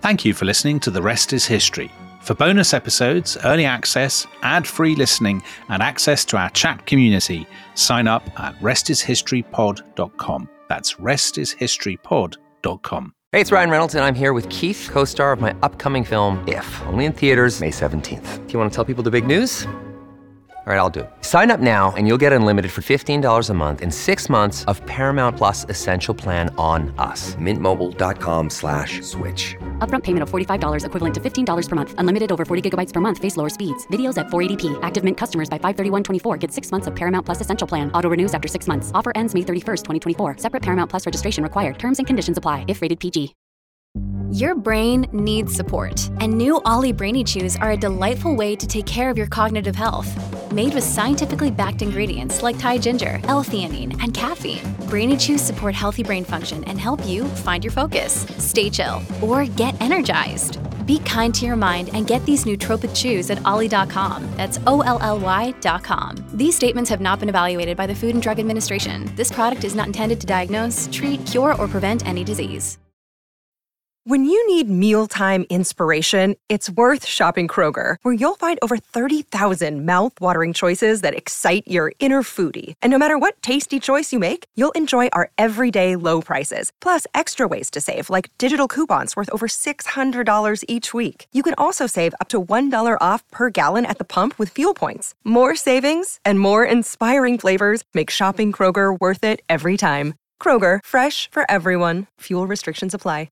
Thank you for listening to The Rest is History. For bonus episodes, early access, ad-free listening, and access to our chat community, sign up at restishistorypod.com. That's restishistorypod.com. Hey, it's Ryan Reynolds, and I'm here with Keith, co-star of my upcoming film, If, only in theaters May 17th. Do you want to tell people the big news? All right, I'll do it. Sign up now and you'll get unlimited for $15 a month and 6 months of Paramount Plus Essential Plan on us. MintMobile.com/switch. Upfront payment of $45 equivalent to $15 per month. Unlimited over 40 gigabytes per month. Face lower speeds. Videos at 480p. Active Mint customers by 531.24 get 6 months of Paramount Plus Essential Plan. Auto renews after 6 months. Offer ends May 31st, 2024. Separate Paramount Plus registration required. Terms and conditions apply if rated PG. Your brain needs support, and new Ollie Brainy Chews are a delightful way to take care of your cognitive health. Made with scientifically backed ingredients like Thai ginger, L-theanine, and caffeine, Brainy Chews support healthy brain function and help you find your focus, stay chill, or get energized. Be kind to your mind and get these nootropic chews at ollie.com. That's OLLY.com. These statements have not been evaluated by the Food and Drug Administration. This product is not intended to diagnose, treat, cure, or prevent any disease. When you need mealtime inspiration, it's worth shopping Kroger, where you'll find over 30,000 mouth-watering choices that excite your inner foodie. And no matter what tasty choice you make, you'll enjoy our everyday low prices, plus extra ways to save, like digital coupons worth over $600 each week. You can also save up to $1 off per gallon at the pump with fuel points. More savings and more inspiring flavors make shopping Kroger worth it every time. Kroger, fresh for everyone. Fuel restrictions apply.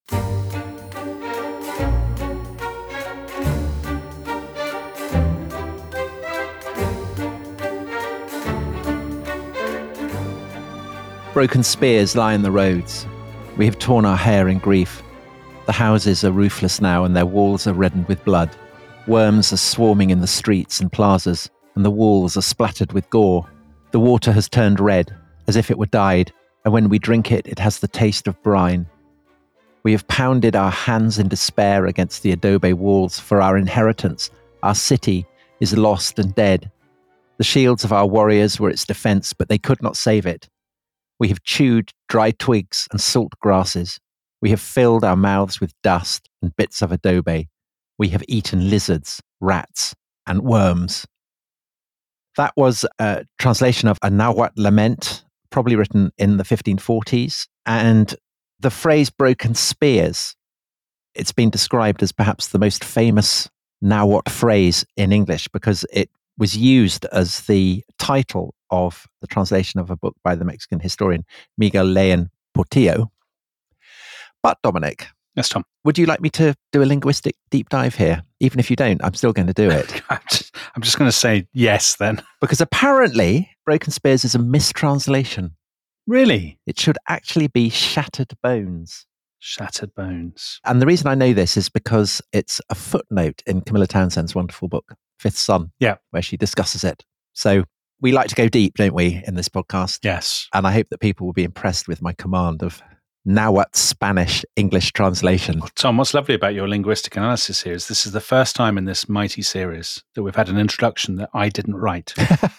Broken spears lie in the roads. We have torn our hair in grief. The houses are roofless now and their walls are reddened with blood. Worms are swarming in the streets and plazas, and the walls are splattered with gore. The water has turned red, as if it were dyed, and when we drink it, it has the taste of brine. We have pounded our hands in despair against the adobe walls, for our inheritance, our city, is lost and dead. The shields of our warriors were its defense, but they could not save it. We have chewed dry twigs and salt grasses. We have filled our mouths with dust and bits of adobe. We have eaten lizards, rats, and worms. That was a translation of a Nahuatl lament, probably written in the 1540s. And the phrase broken spears, it's been described as perhaps the most famous Nahuatl phrase in English because it was used as the title of the translation of a book by the Mexican historian Miguel León Portillo. But Dominic. Yes, Tom. Would you like me to do a linguistic deep dive here? Even if you don't, I'm still going to do it. I'm just going to say yes then. Because apparently, broken spears is a mistranslation. Really? It should actually be shattered bones. Shattered bones. And the reason I know this is because it's a footnote in Camilla Townsend's wonderful book, Fifth Son, where she discusses it. So we like to go deep, don't we, in this podcast? Yes. And I hope that people will be impressed with my command of Nahuatl Spanish English translation. Well, Tom, what's lovely about your linguistic analysis here is this is the first time in this mighty series that we've had an introduction that I didn't write.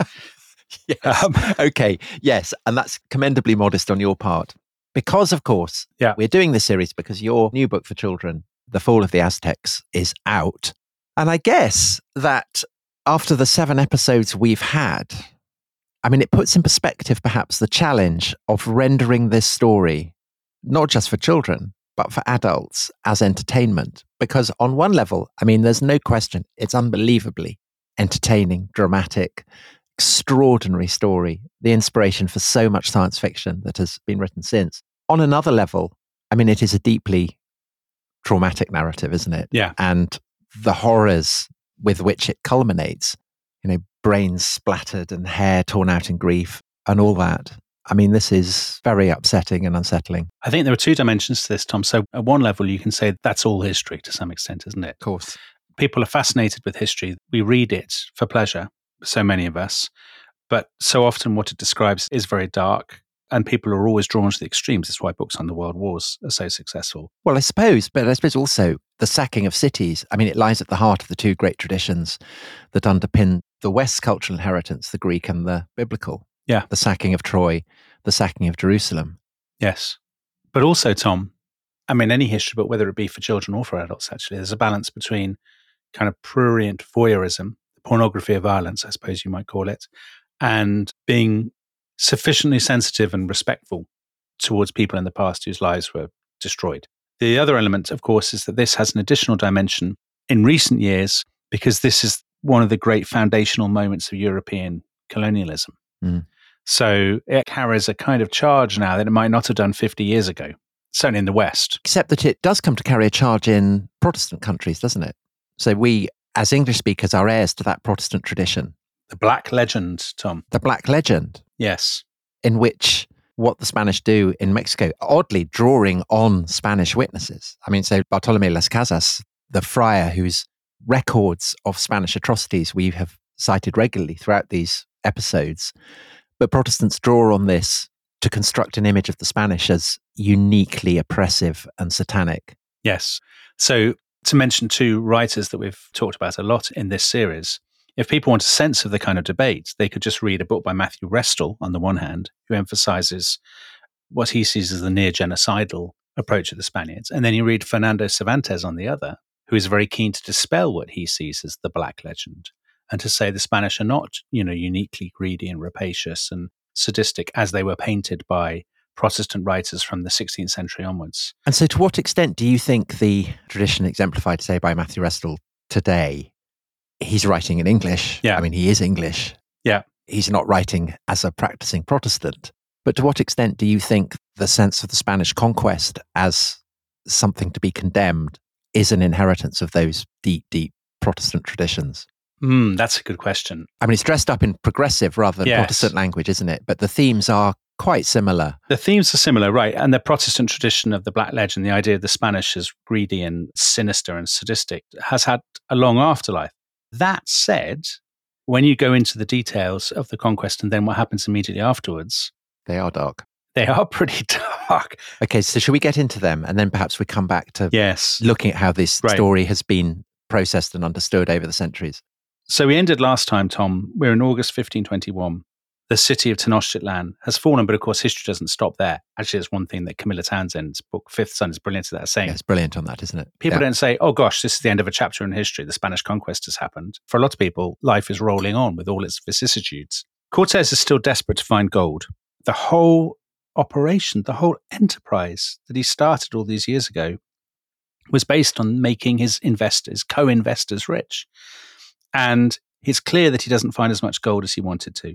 Yes. Okay. Yes. And that's commendably modest on your part. Because, of course, we're doing this series because your new book for children, The Fall of the Aztecs, is out. And I guess that after the 7 episodes we've had, I mean, it puts in perspective perhaps the challenge of rendering this story, not just for children, but for adults as entertainment. Because on one level, I mean, there's no question, it's unbelievably entertaining, dramatic, extraordinary story, the inspiration for so much science fiction that has been written since. On another level, I mean, it is a deeply traumatic narrative, isn't it? Yeah. And the horrors with which it culminates, brains splattered and hair torn out in grief and all that. I mean, this is very upsetting and unsettling. I think there are 2 dimensions to this, Tom. So at one level, you can say that's all history to some extent, isn't it? Of course. People are fascinated with history. We read it for pleasure, so many of us. But so often what it describes is very dark, and people are always drawn to the extremes. That's why books on the world wars are so successful. Well, I suppose also the sacking of cities. I mean, it lies at the heart of the 2 great traditions that underpin the West's cultural inheritance, the Greek and the biblical. Yeah. The sacking of Troy, the sacking of Jerusalem. Yes. But also, Tom, I mean, any history, but whether it be for children or for adults, actually, there's a balance between kind of prurient voyeurism, pornography of violence, I suppose you might call it, and being sufficiently sensitive and respectful towards people in the past whose lives were destroyed. The other element, of course, is that this has an additional dimension in recent years because this is one of the great foundational moments of European colonialism. So it carries a kind of charge now that it might not have done 50 years ago, certainly in the West. Except that it does come to carry a charge in Protestant countries, doesn't it? So we, as English speakers, are heirs to that Protestant tradition. The Black Legend, Tom. The Black Legend. Yes. In which what the Spanish do in Mexico, oddly drawing on Spanish witnesses. I mean, so Bartolomé Las Casas, the friar whose records of Spanish atrocities we have cited regularly throughout these episodes. But Protestants draw on this to construct an image of the Spanish as uniquely oppressive and satanic. Yes. So to mention two writers that we've talked about a lot in this series, if people want a sense of the kind of debate, they could just read a book by Matthew Restall on the one hand, who emphasizes what he sees as the near genocidal approach of the Spaniards. And then you read Fernando Cervantes on the other, who is very keen to dispel what he sees as the Black Legend and to say the Spanish are not, uniquely greedy and rapacious and sadistic as they were painted by Protestant writers from the 16th century onwards. And so to what extent do you think the tradition exemplified, say, by Matthew Restall today, he's writing in English. Yeah. I mean, he is English. Yeah. He's not writing as a practicing Protestant. But to what extent do you think the sense of the Spanish conquest as something to be condemned is an inheritance of those deep, deep Protestant traditions? That's a good question. I mean, it's dressed up in progressive rather than Protestant language, isn't it? But the themes are quite similar. The themes are similar, right? And the Protestant tradition of the Black Legend, the idea of the Spanish as greedy and sinister and sadistic, has had a long afterlife. That said, when you go into the details of the conquest and then what happens immediately afterwards, they are dark. They are pretty dark. Okay, so should we get into them and then perhaps we come back to looking at how this story has been processed and understood over the centuries? So we ended last time, Tom. We're in August 1521. The city of Tenochtitlan has fallen, but of course history doesn't stop there. Actually, it's one thing that Camilla Townsend's book, Fifth Son, is brilliant at that saying. Yeah, it's brilliant on that, isn't it? People don't say, oh gosh, this is the end of a chapter in history. The Spanish conquest has happened. For a lot of people, life is rolling on with all its vicissitudes. Cortes is still desperate to find gold. The whole operation, the whole enterprise that he started all these years ago was based on making his investors, co-investors rich. And it's clear that he doesn't find as much gold as he wanted to.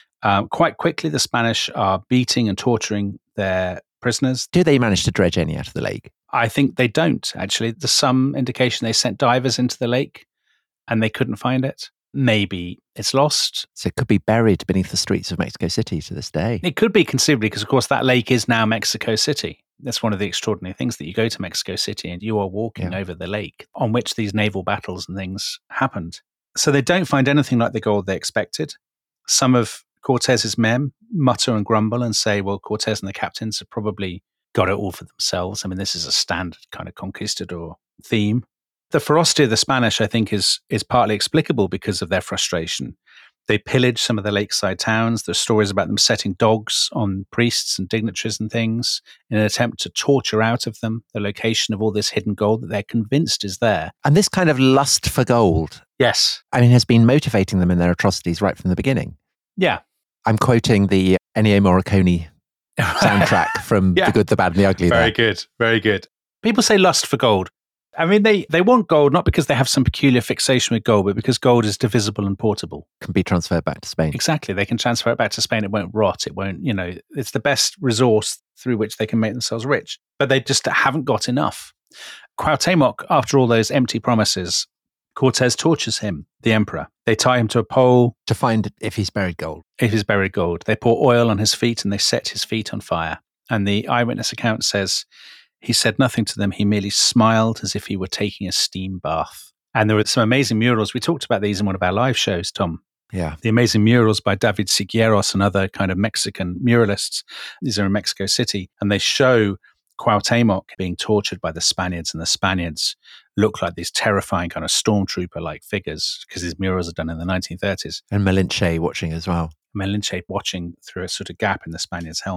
Quite quickly, the Spanish are beating and torturing their prisoners. Do they manage to dredge any out of the lake? I think they don't, actually. There's some indication they sent divers into the lake and they couldn't find it. Maybe it's lost. So it could be buried beneath the streets of Mexico City to this day. It could be conceivably, because of course that lake is now Mexico City. That's one of the extraordinary things, that you go to Mexico City and you are walking over the lake on which these naval battles and things happened. So they don't find anything like the gold they expected. Some of Cortez's men mutter and grumble and say, well, Cortez and the captains have probably got it all for themselves. I mean, this is a standard kind of conquistador theme. The ferocity of the Spanish, I think, is partly explicable because of their frustration. They pillage some of the lakeside towns. There's stories about them setting dogs on priests and dignitaries and things in an attempt to torture out of them the location of all this hidden gold that they're convinced is there. And this kind of lust for gold, yes, I mean, has been motivating them in their atrocities right from the beginning. Yeah. I'm quoting the Ennio Morricone soundtrack from The Good, the Bad and the Ugly. Very good. Very good. People say lust for gold. I mean, they want gold not because they have some peculiar fixation with gold, but because gold is divisible and portable. Can be transferred back to Spain. Exactly. They can transfer it back to Spain. It won't rot. It won't, it's the best resource through which they can make themselves rich. But they just haven't got enough. Cuauhtémoc, after all those empty promises, Cortes tortures him, the emperor. They tie him to a pole. To find if he's buried gold. If he's buried gold. They pour oil on his feet and they set his feet on fire. And the eyewitness account says, he said nothing to them. He merely smiled as if he were taking a steam bath. And there were some amazing murals. We talked about these in one of our live shows, Tom. Yeah. The amazing murals by David Sigueros and other kind of Mexican muralists. These are in Mexico City. And they show Cuauhtémoc being tortured by the Spaniards. And the Spaniards look like these terrifying kind of stormtrooper-like figures because these murals are done in the 1930s. And Malinche watching as well. Malinche watching through a sort of gap in the Spaniards' helmets.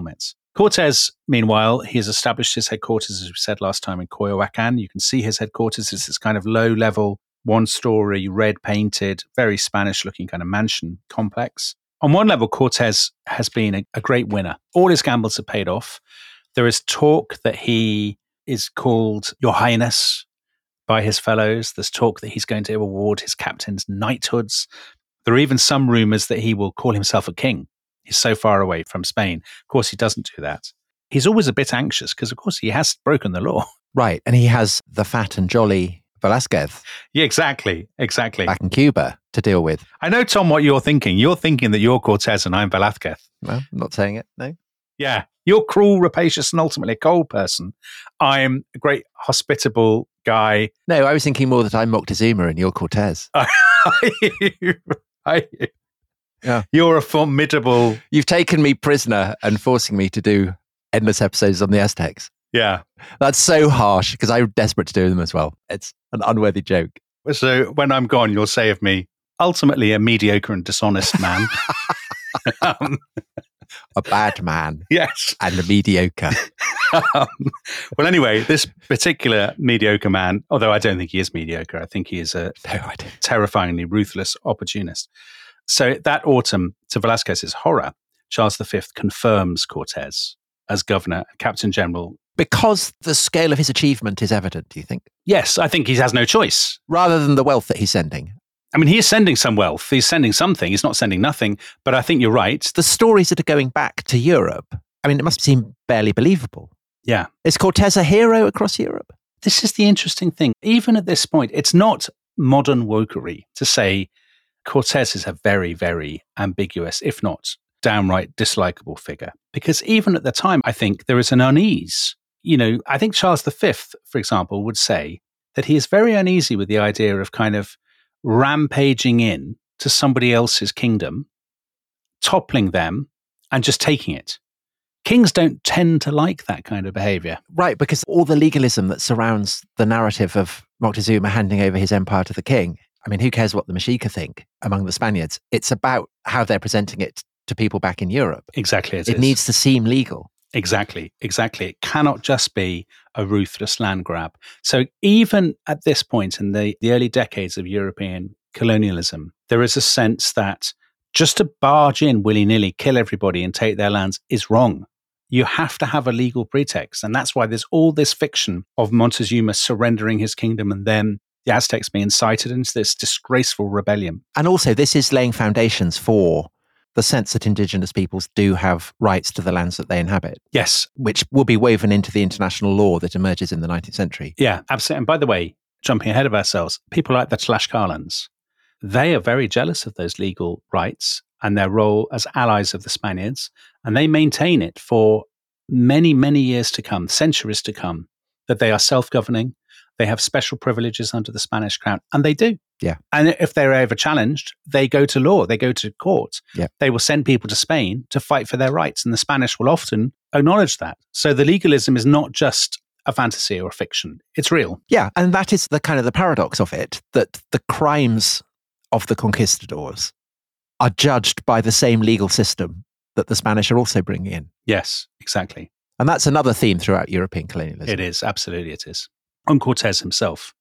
Cortez, meanwhile, he has established his headquarters, as we said last time, in Coyoacan. You can see his headquarters. It's this kind of low-level, one-story, red-painted, very Spanish-looking kind of mansion complex. On one level, Cortez has been a great winner. All his gambles have paid off. There is talk that he is called Your Highness by his fellows. There's talk that he's going to award his captains knighthoods. There are even some rumors that he will call himself a king. He's so far away from Spain. Of course, he doesn't do that. He's always a bit anxious because, of course, he has broken the law. Right. And he has the fat and jolly Velázquez. Yeah, exactly. Back in Cuba to deal with. I know, Tom, what you're thinking. You're thinking that you're Cortez and I'm Velázquez. Well, I'm not saying it, no. Yeah. You're cruel, rapacious, and ultimately a cold person. I'm a great, hospitable guy. No, I was thinking more that I'm Moctezuma and you're Cortez. Yeah. You're a formidable... You've taken me prisoner and forcing me to do endless episodes on the Aztecs. Yeah. That's so harsh because I'm desperate to do them as well. It's an unworthy joke. So when I'm gone, you'll say of me, ultimately a mediocre and dishonest man. A bad man. Yes. And a mediocre. Well, anyway, this particular mediocre man, although I don't think he is mediocre, I think he is a terrifyingly ruthless opportunist. So that autumn, to Velázquez's horror, Charles V confirms Cortez as governor, captain general. Because the scale of his achievement is evident, do you think? Yes, I think he has no choice. Rather than the wealth that he's sending. I mean, he is sending some wealth. He's sending something. He's not sending nothing. But I think you're right. The stories that are going back to Europe, I mean, it must seem barely believable. Yeah. Is Cortez a hero across Europe? This is the interesting thing. Even at this point, it's not modern wokery to say Cortez is a very, very ambiguous, if not downright dislikable figure. Because even at the time, I think there is an unease. You know, I think Charles V, for example, would say that he is very uneasy with the idea of kind of rampaging in to somebody else's kingdom, toppling them, and just taking it. Kings don't tend to like that kind of behavior. Right, because all the legalism that surrounds the narrative of Moctezuma handing over his empire to the king, I mean, who cares what the Mexica think among the Spaniards? It's about how they're presenting it to people back in Europe. Exactly. It needs to seem legal. Exactly. It cannot just be a ruthless land grab. So even at this point in the early decades of European colonialism, there is a sense that just to barge in willy-nilly, kill everybody and take their lands is wrong. You have to have a legal pretext. And that's why there's all this fiction of Montezuma surrendering his kingdom and then the Aztecs being incited into this disgraceful rebellion. And also, this is laying foundations for the sense that indigenous peoples do have rights to the lands that they inhabit. Yes. Which will be woven into the international law that emerges in the 19th century. Yeah, absolutely. And by the way, jumping ahead of ourselves, people like the Tlaxcalans, they are very jealous of those legal rights and their role as allies of the Spaniards. And they maintain it for many, many years to come, centuries to come, that they are self-governing. They have special privileges under the Spanish crown, and they do. Yeah. And if they're ever challenged, they go to law, they go to court. Yeah. They will send people to Spain to fight for their rights, and the Spanish will often acknowledge that. So the legalism is not just a fantasy or a fiction, it's real. Yeah, and that is the kind of the paradox of it, that the crimes of the conquistadors are judged by the same legal system that the Spanish are also bringing in. Yes, exactly. And that's another theme throughout European colonialism. It is, absolutely it is. On Cortez himself,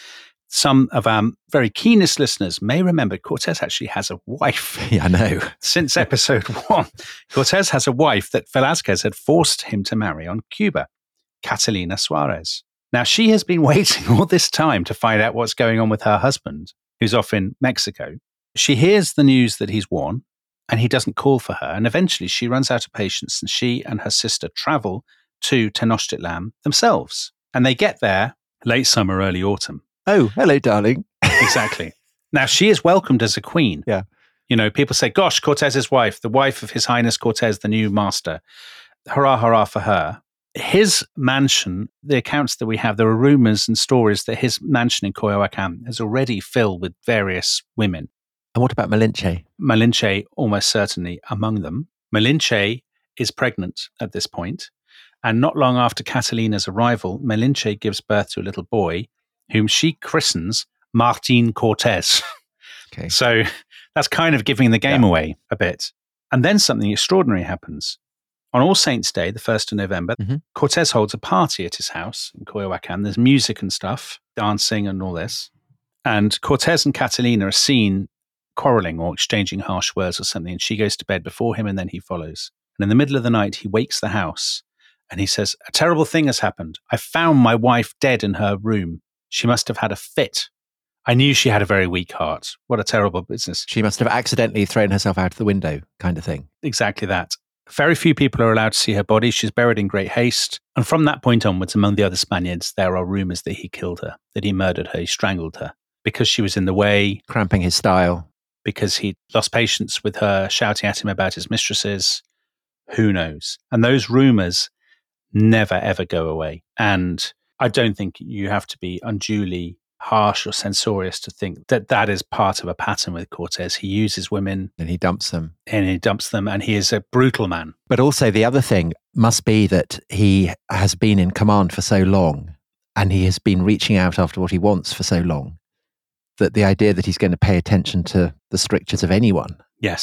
some of our very keenest listeners may remember Cortez actually has a wife. Yeah, I know. Since episode 1, Cortez has a wife that Velázquez had forced him to marry on Cuba, Catalina Suarez. Now, she has been waiting all this time to find out what's going on with her husband, who's off in Mexico. She hears the news that he's won, and he doesn't call for her. And eventually she runs out of patience, and she and her sister travel to Tenochtitlan themselves. And they get there late summer, early autumn. Oh, hello, darling. Exactly. Now, she is welcomed as a queen. Yeah. You know, people say, gosh, Cortez's wife, the wife of His Highness Cortez, the new master. Hurrah, hurrah for her. His mansion, the accounts that we have, there are rumors and stories that his mansion in Coyoacan is already filled with various women. And what about Malinche? Malinche, almost certainly among them. Malinche is pregnant at this point. And not long after Catalina's arrival, Malinche gives birth to a little boy whom she christens Martin Cortez. Okay. So that's kind of giving the game away a bit. And then something extraordinary happens. On All Saints' Day, the 1st of November, Cortez holds a party at his house in Coyoacan. There's music and stuff, dancing and all this. And Cortez and Catalina are seen quarreling or exchanging harsh words or something. And she goes to bed before him and then he follows. And in the middle of the night, he wakes the house and he says, "A terrible thing has happened. I found my wife dead in her room. She must have had a fit. I knew she had a very weak heart. What a terrible business." She must have accidentally thrown herself out the window, kind of thing. Exactly that. Very few people are allowed to see her body. She's buried in great haste. And from that point onwards, among the other Spaniards, there are rumors that he killed her, that he murdered her, he strangled her because she was in the way. Cramping his style. Because he lost patience with her, shouting at him about his mistresses. Who knows? And those rumors never, ever go away. And I don't think you have to be unduly harsh or censorious to think that that is part of a pattern with Cortez. He uses women. And he dumps them. And he is a brutal man. But also the other thing must be that he has been in command for so long and he has been reaching out after what he wants for so long that the idea that he's going to pay attention to the strictures of anyone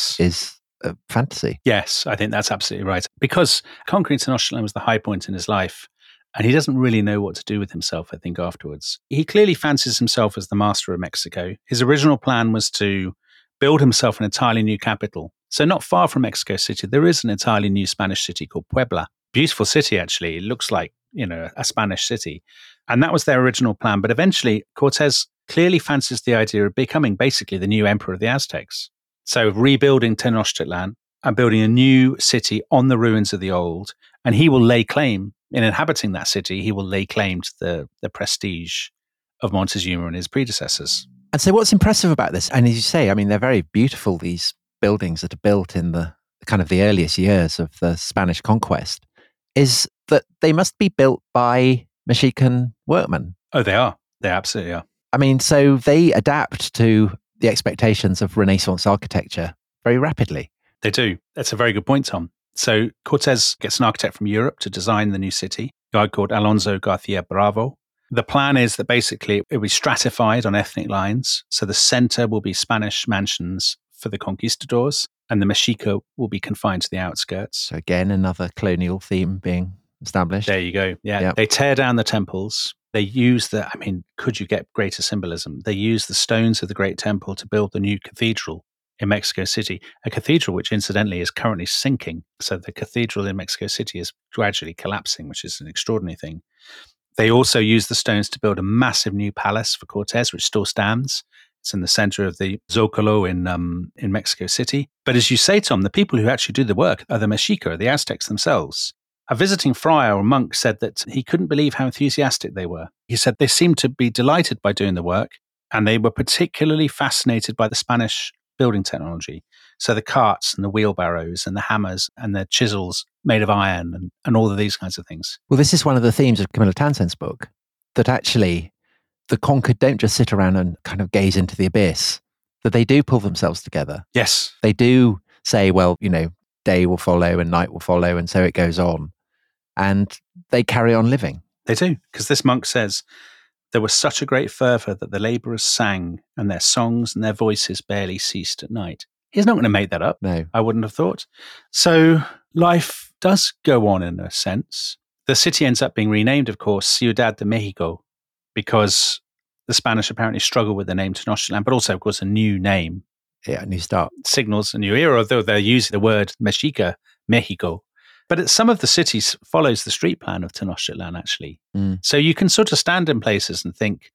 is a fantasy. Yes, I think that's absolutely right. Because conquering Tenochtitlan was the high point in his life. And he doesn't really know what to do with himself, I think, afterwards. He clearly fancies himself as the master of Mexico. His original plan was to build himself an entirely new capital. So not far from Mexico City, there is an entirely new Spanish city called Puebla. Beautiful city, actually. It looks like, a Spanish city. And that was their original plan. But eventually, Cortez clearly fancies the idea of becoming basically the new emperor of the Aztecs. So rebuilding Tenochtitlan and building a new city on the ruins of the old. And he will lay claim, in inhabiting that city, he will lay claim to the prestige of Montezuma and his predecessors. And so what's impressive about this, and as you say, I mean, they're very beautiful, these buildings that are built in the kind of the earliest years of the Spanish conquest, is that they must be built by Mexican workmen. Oh, they are. They absolutely are. I mean, so they adapt to the expectations of Renaissance architecture very rapidly. They do. That's a very good point, Tom. So Cortez gets an architect from Europe to design the new city, a guy called Alonso Garcia Bravo. The plan is that basically it will be stratified on ethnic lines. So the center will be Spanish mansions for the conquistadors, and the Mexica will be confined to the outskirts. So again, another colonial theme being established. There you go. Yeah. Yep. They tear down the temples. They use could you get greater symbolism? They use the stones of the Great Temple to build the new cathedral in Mexico City, a cathedral which incidentally is currently sinking. So the cathedral in Mexico City is gradually collapsing, which is an extraordinary thing. They also use the stones to build a massive new palace for Cortez, which still stands. It's in the center of the Zocalo in Mexico City. But as you say, Tom, the people who actually do the work are the Mexica, the Aztecs themselves. A visiting friar or monk said that he couldn't believe how enthusiastic they were. He said they seemed to be delighted by doing the work, and they were particularly fascinated by the Spanish building technology. So the carts and the wheelbarrows and the hammers and the chisels made of iron and all of these kinds of things. Well, this is one of the themes of Camilla Townsend's book, that actually the conquered don't just sit around and kind of gaze into the abyss, that they do pull themselves together. Yes. They do say, well, day will follow and night will follow, and so it goes on. And they carry on living. They do, because this monk says, there was such a great fervour that the labourers sang, and their songs and their voices barely ceased at night. He's not going to make that up. No. I wouldn't have thought. So life does go on in a sense. The city ends up being renamed, of course, Ciudad de Mexico, because the Spanish apparently struggle with the name Tenochtitlan, but also, of course, a new name. Yeah, a new start. Signals a new era, although they're using the word Mexica, Mexico. But some of the cities follows the street plan of Tenochtitlan, actually. So you can sort of stand in places and think,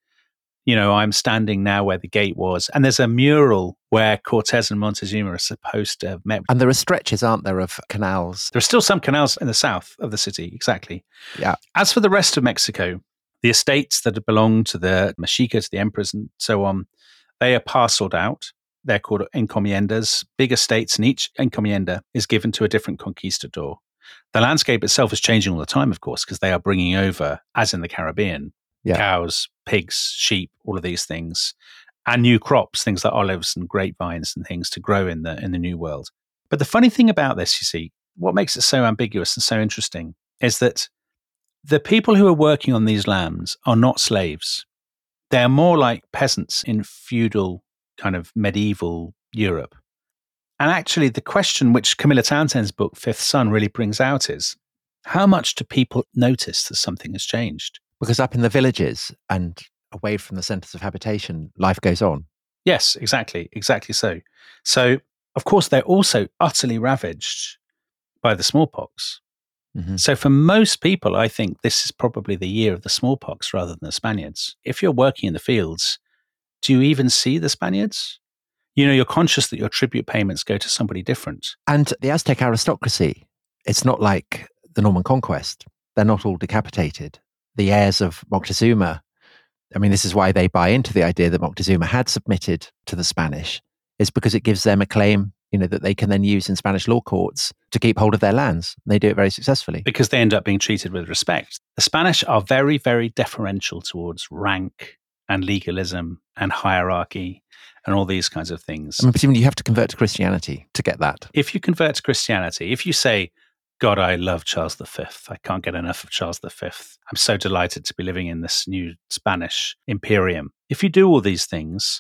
I'm standing now where the gate was. And there's a mural where Cortez and Montezuma are supposed to have met. And there are stretches, aren't there, of canals? There are still some canals in the south of the city, exactly. Yeah. As for the rest of Mexico, the estates that belong to the Mexica, to the emperors and so on, they are parceled out. They're called encomiendas, big estates, and each encomienda is given to a different conquistador. The landscape itself is changing all the time, of course, because they are bringing over, as in the Caribbean, cows, pigs, sheep, all of these things, and new crops, things like olives and grapevines and things to grow in the new world. But the funny thing about this, you see, what makes it so ambiguous and so interesting is that the people who are working on these lands are not slaves. They are more like peasants in feudal kind of medieval Europe. And actually, the question which Camilla Townsend's book, Fifth Son, really brings out is, how much do people notice that something has changed? Because up in the villages and away from the centres of habitation, life goes on. Yes, exactly so. So, of course, they're also utterly ravaged by the smallpox. Mm-hmm. So for most people, I think this is probably the year of the smallpox rather than the Spaniards. If you're working in the fields, do you even see the Spaniards? You're conscious that your tribute payments go to somebody different. And the Aztec aristocracy, it's not like the Norman conquest. They're not all decapitated. The heirs of Moctezuma, I mean, this is why they buy into the idea that Moctezuma had submitted to the Spanish, is because it gives them a claim, that they can then use in Spanish law courts to keep hold of their lands. They do it very successfully. Because they end up being treated with respect. The Spanish are very, very deferential towards rank and legalism and hierarchy and all these kinds of things. I mean, presumably you have to convert to Christianity to get that. If you convert to Christianity, if you say, God, I love Charles V. I can't get enough of Charles V. I'm so delighted to be living in this new Spanish imperium. If you do all these things,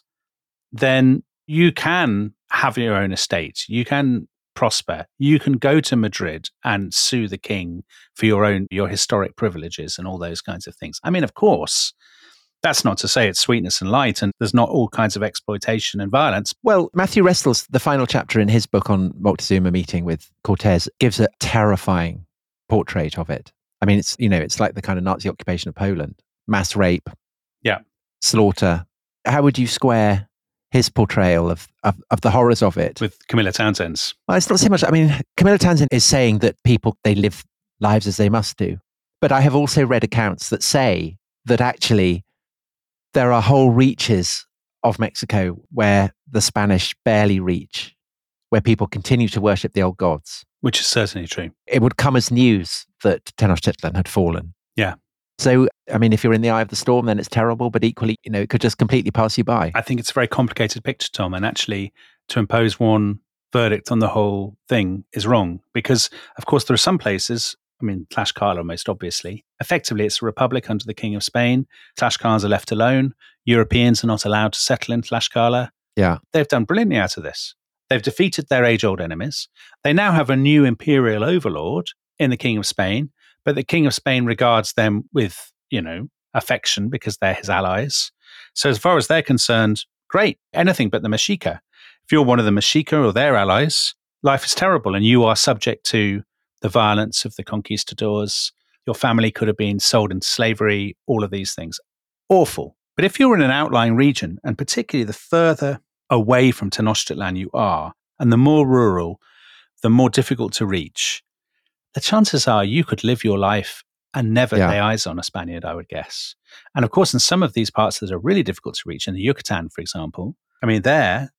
then you can have your own estate. You can prosper. You can go to Madrid and sue the king for your historic privileges and all those kinds of things. I mean, of course, that's not to say it's sweetness and light and there's not all kinds of exploitation and violence. Well, Matthew Restles, the final chapter in his book on Moctezuma meeting with Cortez, gives a terrifying portrait of it. I mean, it's like the kind of Nazi occupation of Poland. Mass rape. Yeah. Slaughter. How would you square his portrayal of the horrors of it with Camilla Townsend's? Well, it's not so much. I mean, Camilla Townsend is saying that people, they live lives as they must do. But I have also read accounts that say that actually there are whole reaches of Mexico where the Spanish barely reach, where people continue to worship the old gods. Which is certainly true. It would come as news that Tenochtitlan had fallen. Yeah. So, I mean, if you're in the eye of the storm, then it's terrible. But equally, it could just completely pass you by. I think it's a very complicated picture, Tom. And actually, to impose one verdict on the whole thing is wrong. Because, of course, there are some places, I mean, Tlaxcala most obviously. Effectively, it's a republic under the King of Spain. Tlaxcalans are left alone. Europeans are not allowed to settle in Tlaxcala. Yeah. They've done brilliantly out of this. They've defeated their age-old enemies. They now have a new imperial overlord in the King of Spain. But the King of Spain regards them with, affection because they're his allies. So as far as they're concerned, great, anything but the Mexica. If you're one of the Mexica or their allies, life is terrible and you are subject to the violence of the conquistadors. Your family could have been sold into slavery, all of these things. Awful. But if you're in an outlying region, and particularly the further away from Tenochtitlan you are, and the more rural, the more difficult to reach, the chances are you could live your life and never lay eyes on a Spaniard, I would guess. And of course, in some of these parts that are really difficult to reach, in the Yucatan, for example, I mean,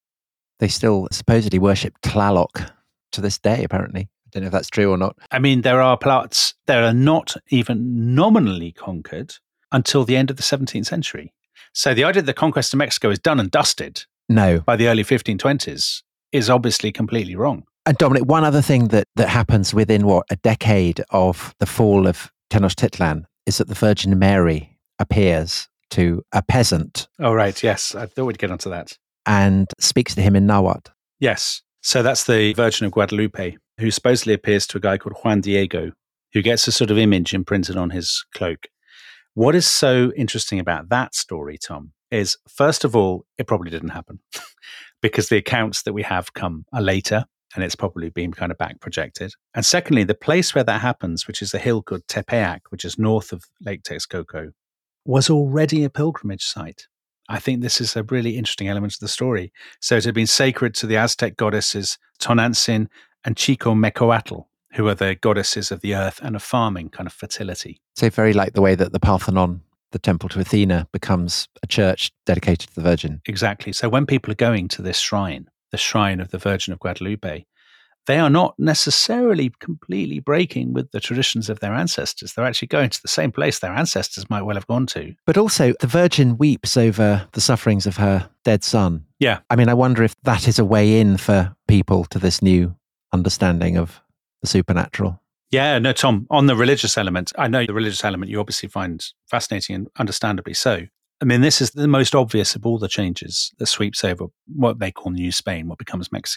they still supposedly worship Tlaloc to this day, apparently. I don't know if that's true or not. I mean, there are parts that are not even nominally conquered until the end of the 17th century. So the idea that the conquest of Mexico is done and dusted by the early 1520s is obviously completely wrong. And Dominic, one other thing that happens within, a decade of the fall of Tenochtitlan is that the Virgin Mary appears to a peasant. Oh, right. Yes. I thought we'd get onto that. And speaks to him in Nahuatl. Yes. So that's the Virgin of Guadalupe, who supposedly appears to a guy called Juan Diego, who gets a sort of image imprinted on his cloak. What is so interesting about that story, Tom, is first of all, it probably didn't happen because the accounts that we have are later. And it's probably been kind of back projected. And secondly, the place where that happens, which is a hill called Tepeyac, which is north of Lake Texcoco, was already a pilgrimage site. I think this is a really interesting element of the story. So it had been sacred to the Aztec goddesses Tonantzin and Chicomecoatl, who are the goddesses of the earth and of farming, kind of fertility. So very like the way that the Parthenon, the temple to Athena, becomes a church dedicated to the Virgin. Exactly. So when people are going to this shrine, the shrine of the Virgin of Guadalupe, they are not necessarily completely breaking with the traditions of their ancestors. They're actually going to the same place their ancestors might well have gone to. But also, the Virgin weeps over the sufferings of her dead son. Yeah. I mean, I wonder if that is a way in for people to this new understanding of the supernatural. Yeah, no, Tom, on the religious element, I know the religious element you obviously find fascinating and understandably so. I mean, this is the most obvious of all the changes that sweeps over what they call New Spain, what becomes Mexico.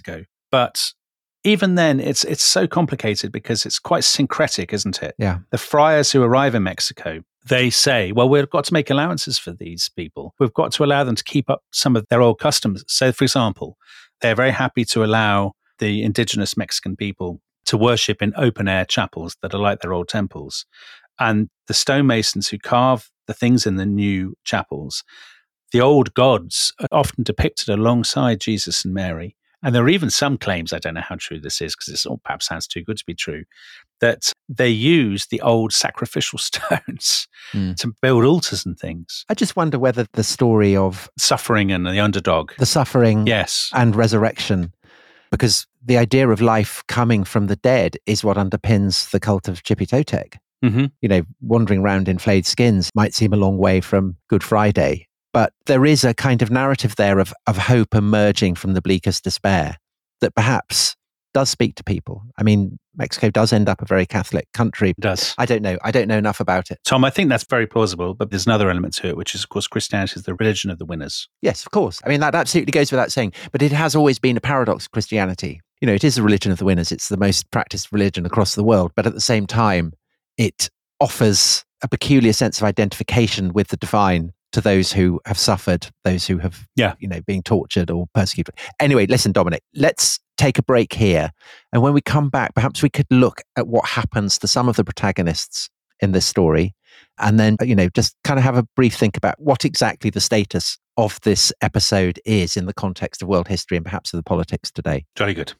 But even then, it's so complicated because it's quite syncretic, isn't it? Yeah. The friars who arrive in Mexico, they say, well, we've got to make allowances for these people. We've got to allow them to keep up some of their old customs. So, for example, they're very happy to allow the indigenous Mexican people to worship in open-air chapels that are like their old temples. And the stonemasons who carve the things in the new chapels, the old gods are often depicted alongside Jesus and Mary. And there are even some claims, I don't know how true this is, because this all perhaps sounds too good to be true, that they use the old sacrificial stones to build altars and things. I just wonder whether the story of Suffering and the underdog. the suffering Yes. and resurrection, because the idea of life coming from the dead is what underpins the cult of Chipitotec. Mm-hmm. You know, wandering around in flayed skins might seem a long way from Good Friday, but there is a kind of narrative there of hope emerging from the bleakest despair that perhaps does speak to people. I mean, Mexico does end up a very Catholic country. It does. I don't know enough about it. Tom, I think that's very plausible, but there's another element to it, which is, of course, Christianity is the religion of the winners. Yes, of course. I mean, that absolutely goes without saying, but it has always been a paradox of Christianity. You know, it is the religion of the winners. It's the most practiced religion across the world, but at the same time, it offers a peculiar sense of identification with the divine to those who have suffered, those who have, being tortured or persecuted. Anyway, listen, Dominic, let's take a break here. And when we come back, perhaps we could look at what happens to some of the protagonists in this story. And then, just kind of have a brief think about what exactly the status of this episode is in the context of world history and perhaps of the politics today. Jolly good.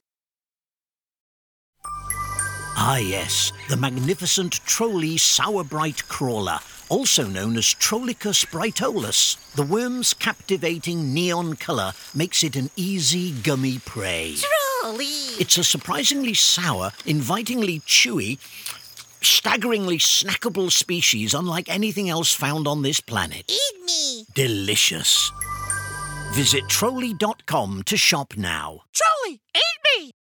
Ah yes, the magnificent Trolley Sourbright Crawler, also known as Trollicus brightolus. The worm's captivating neon colour makes it an easy gummy prey. Trolley! It's a surprisingly sour, invitingly chewy, staggeringly snackable species unlike anything else found on this planet. Eat me! Delicious. Visit Trolley.com to shop now. Trolley, eat me!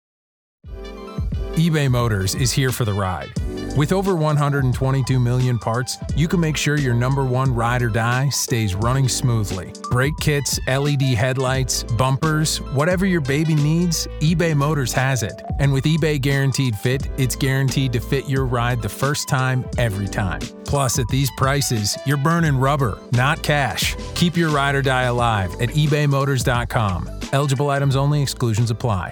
eBay Motors is here for the ride. With over 122 million parts, you can make sure your number one ride or die stays running smoothly. Brake kits, LED headlights, bumpers, whatever your baby needs, eBay Motors has it. And with eBay Guaranteed Fit, it's guaranteed to fit your ride the first time, every time. Plus, at these prices, you're burning rubber, not cash. Keep your ride or die alive at ebaymotors.com. Eligible items only, exclusions apply.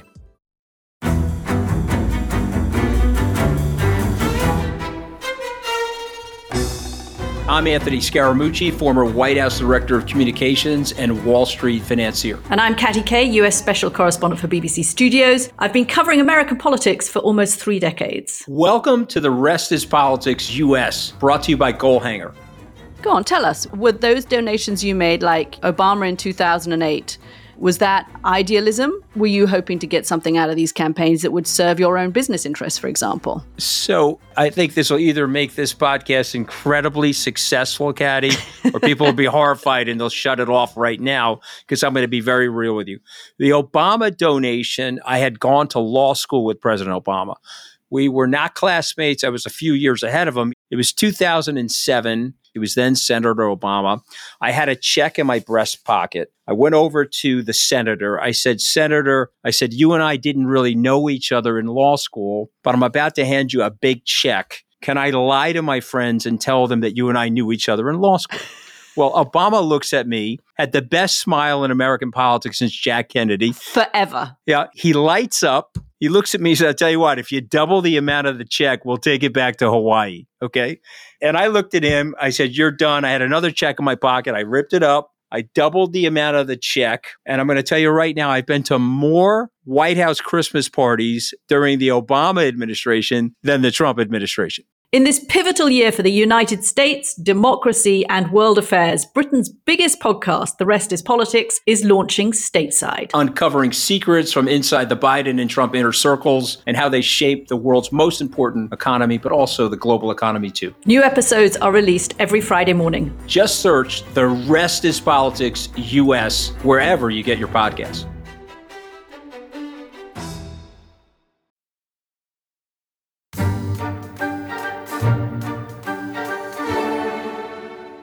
I'm Anthony Scaramucci, former White House Director of Communications and Wall Street financier. And I'm Katty Kay, US Special Correspondent for BBC Studios. I've been covering American politics for almost 3 decades. Welcome to The Rest is Politics US, brought to you by Goalhanger. Go on, tell us, were those donations you made, like Obama in 2008, was that idealism? Were you hoping to get something out of these campaigns that would serve your own business interests, for example? So I think this will either make this podcast incredibly successful, Katty, or people will be horrified and they'll shut it off right now because I'm going to be very real with you. The Obama donation, I had gone to law school with President Obama. We were not classmates. I was a few years ahead of him. It was 2007. He was then Senator Obama. I had a check in my breast pocket. I went over to the senator. I said, Senator, you and I didn't really know each other in law school, but I'm about to hand you a big check. Can I lie to my friends and tell them that you and I knew each other in law school? Well, Obama looks at me, had the best smile in American politics since Jack Kennedy. Forever. Yeah, he lights up. He looks at me and says, I'll tell you what, if you double the amount of the check, we'll take it back to Hawaii. Okay. And I looked at him. I said, you're done. I had another check in my pocket. I ripped it up. I doubled the amount of the check. And I'm going to tell you right now, I've been to more White House Christmas parties during the Obama administration than the Trump administration. In this pivotal year for the United States, democracy, and world affairs, Britain's biggest podcast, The Rest is Politics, is launching stateside. Uncovering secrets from inside the Biden and Trump inner circles and how they shape the world's most important economy, but also the global economy too. New episodes are released every Friday morning. Just search The Rest is Politics US wherever you get your podcasts.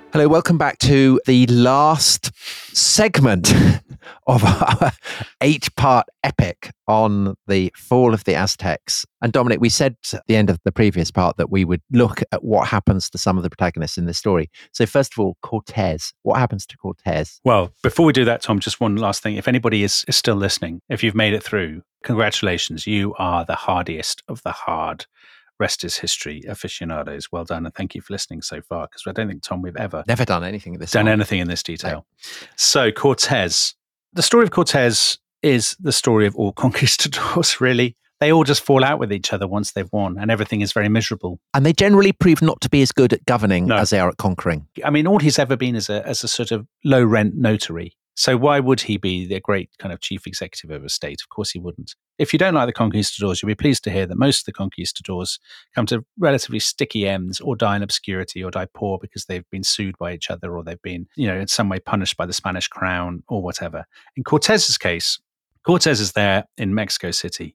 Hello, welcome back to the last segment of our 8-part epic on the fall of the Aztecs. And Dominic, we said at the end of the previous part that we would look at what happens to some of the protagonists in this story. So first of all, Cortez. What happens to Cortez? Well, before we do that, Tom, just one last thing. If anybody is still listening, if you've made it through, congratulations. You are the hardiest of the hard. Rest is history aficionados. Well done. And thank you for listening so far, because I don't think, Tom, we've ever never done anything in this detail. No. So Cortez, the story of Cortez is the story of all conquistadors, really. They all just fall out with each other once they've won, and everything is very miserable. And they generally prove not to be as good at governing as they are at conquering. I mean, all he's ever been is a sort of low-rent notary. So why would he be the great kind of chief executive of a state? Of course he wouldn't. If you don't like the conquistadors, you'll be pleased to hear that most of the conquistadors come to relatively sticky ends, or die in obscurity, or die poor because they've been sued by each other, or they've been, in some way punished by the Spanish crown or whatever. In Cortez's case, Cortez is there in Mexico City.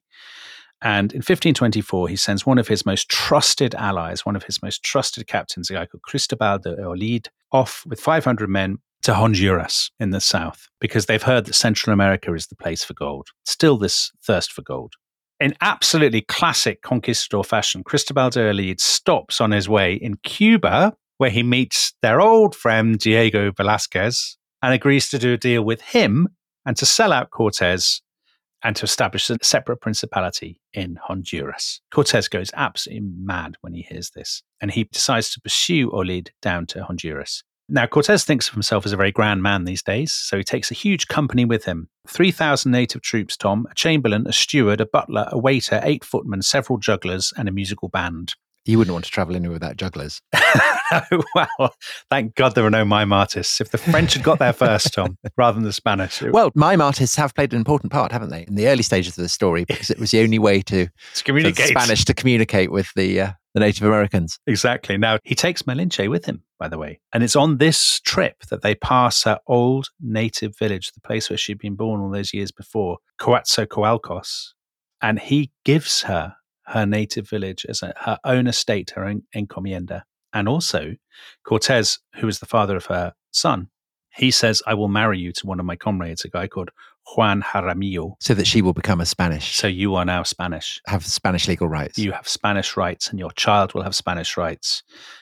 And in 1524, he sends one of his most trusted allies, one of his most trusted captains, a guy called Cristobal de Olid, off with 500 men to Honduras in the south, because they've heard that Central America is the place for gold. Still this thirst for gold. In absolutely classic conquistador fashion, Cristobal de Olid stops on his way in Cuba, where he meets their old friend Diego Velázquez and agrees to do a deal with him and to sell out Cortez and to establish a separate principality in Honduras. Cortez goes absolutely mad when he hears this, and he decides to pursue Olid down to Honduras. Now, Cortez thinks of himself as a very grand man these days, so he takes a huge company with him. 3,000 native troops, Tom, a chamberlain, a steward, a butler, a waiter, 8 footmen, several jugglers, and a musical band. You wouldn't want to travel anywhere without jugglers. No, well, thank God there were no mime artists. If the French had got there first, Tom, rather than the Spanish. Well, mime artists have played an important part, haven't they, in the early stages of the story, because it was the only way to communicate. For the Spanish to communicate with the Native Americans. Exactly. Now, he takes Malinche with him, by the way. And it's on this trip that they pass her old native village, the place where she'd been born all those years before, Coatzacoalcos. And he gives her native village as her own estate, her own encomienda. And also, Cortez, who is the father of her son, he says, I will marry you to one of my comrades, a guy called Juan Jaramillo. So that she will become a Spanish. So you are now Spanish. Have Spanish legal rights. You have Spanish rights, and your child will have Spanish rights.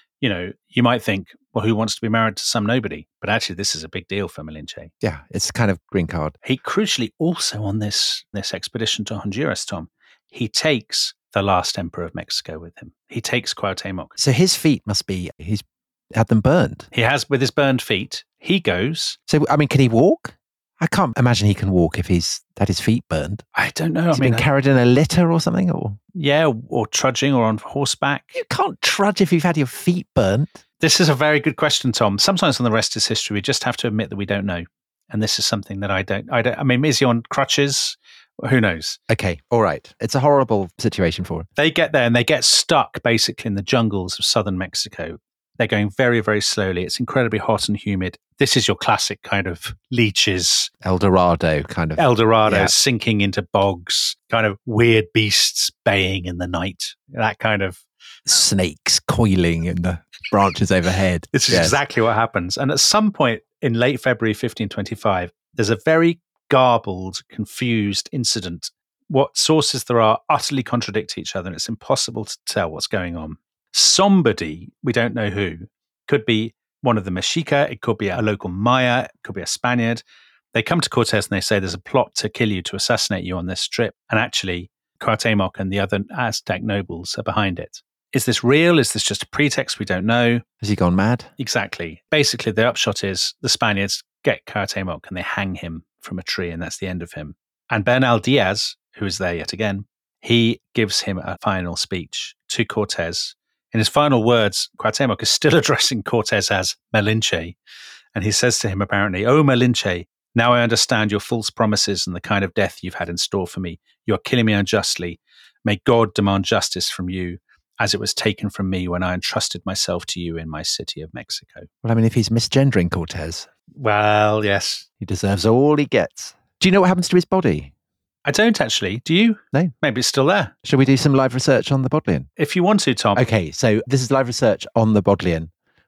You might think, well, who wants to be married to some nobody? But actually, this is a big deal for Malinche. Yeah, it's kind of green card. He crucially also on this expedition to Honduras, Tom, he takes the last emperor of Mexico with him. He takes Cuauhtémoc. So his feet must be, he's had them burned. He has, with his burned feet, he goes. So, I mean, can he walk? I can't imagine he can walk if he's had his feet burned. I don't know. Has he been carried in a litter or something? Yeah, or trudging or on horseback. You can't trudge if you've had your feet burned. This is a very good question, Tom. Sometimes on The Rest is History, we just have to admit that we don't know. And this is something that I don't. I mean, is he on crutches? Who knows? Okay, all right. It's a horrible situation for him. They get there and they get stuck basically in the jungles of southern Mexico. They're going very, very slowly. It's incredibly hot and humid. This is your classic kind of leeches. El Dorado kind of. El Dorado sinking into bogs, kind of weird beasts baying in the night. That kind of. Snakes coiling in the branches overhead. This is exactly what happens. And at some point in late February 1525, there's a very garbled, confused incident. What sources there are utterly contradict each other, and it's impossible to tell what's going on. Somebody, we don't know who, could be one of the Mexica, it could be a local Maya, it could be a Spaniard. They come to Cortez and they say there's a plot to kill you, to assassinate you on this trip. And actually, Cuauhtémoc and the other Aztec nobles are behind it. Is this real? Is this just a pretext? We don't know. Has he gone mad? Exactly. Basically, the upshot is the Spaniards get Cuauhtémoc and they hang him from a tree, and that's the end of him. And Bernal Diaz, who is there yet again, he gives him a final speech to Cortez. In his final words, Cuauhtémoc is still addressing Cortez as Malinche, and he says to him apparently, "Oh, Malinche, now I understand your false promises and the kind of death you've had in store for me. You are killing me unjustly. May God demand justice from you, as it was taken from me when I entrusted myself to you in my city of Mexico." Well, I mean, if he's misgendering Cortez. Well, yes. He deserves all he gets. Do you know what happens to his body? I don't actually. Do you? No. Maybe it's still there. Shall we do some live research on the Bodleian? If you want to, Tom. Okay, so this is live research on the Bodleian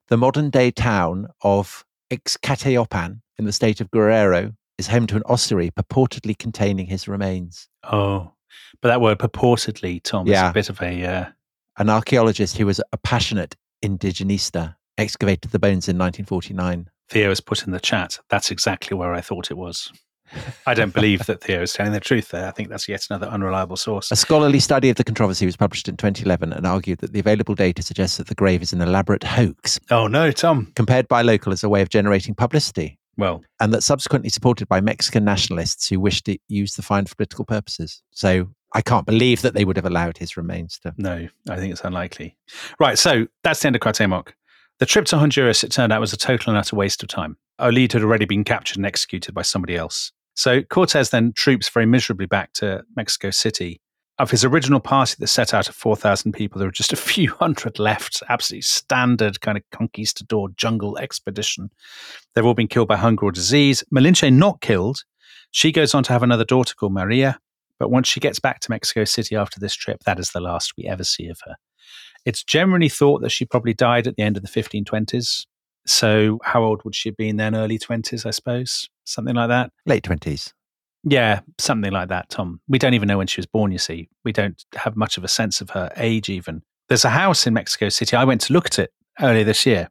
The modern-day town of Ixcateopan in the state of Guerrero is home to an ossuary purportedly containing his remains. Oh, but that word purportedly, Tom, is a bit of a... An archaeologist who was a passionate indigenista excavated the bones in 1949. Theo has put in the chat, that's exactly where I thought it was. I don't believe that Theo is telling the truth there. I think that's yet another unreliable source. A scholarly study of the controversy was published in 2011 and argued that the available data suggests that the grave is an elaborate hoax. Oh no, Tom. Compared by local as a way of generating publicity. Well, and that subsequently supported by Mexican nationalists who wished to use the find for political purposes. So I can't believe that they would have allowed his remains to... No, I think it's unlikely. Right, so that's the end of Cuauhtémoc. The trip to Honduras, it turned out, was a total and utter waste of time. Olid had already been captured and executed by somebody else. So Cortés then troops very miserably back to Mexico City. Of his original party that set out of 4,000 people, there were just a few hundred left. Absolutely standard kind of conquistador jungle expedition. They've all been killed by hunger or disease. Malinche not killed. She goes on to have another daughter called Maria. But once she gets back to Mexico City after this trip, that is the last we ever see of her. It's generally thought that she probably died at the end of the 1520s. So how old would she have been then? Early 20s, I suppose? Something like that? Late 20s. Yeah, something like that, Tom. We don't even know when she was born, you see. We don't have much of a sense of her age even. There's a house in Mexico City. I went to look at it earlier this year.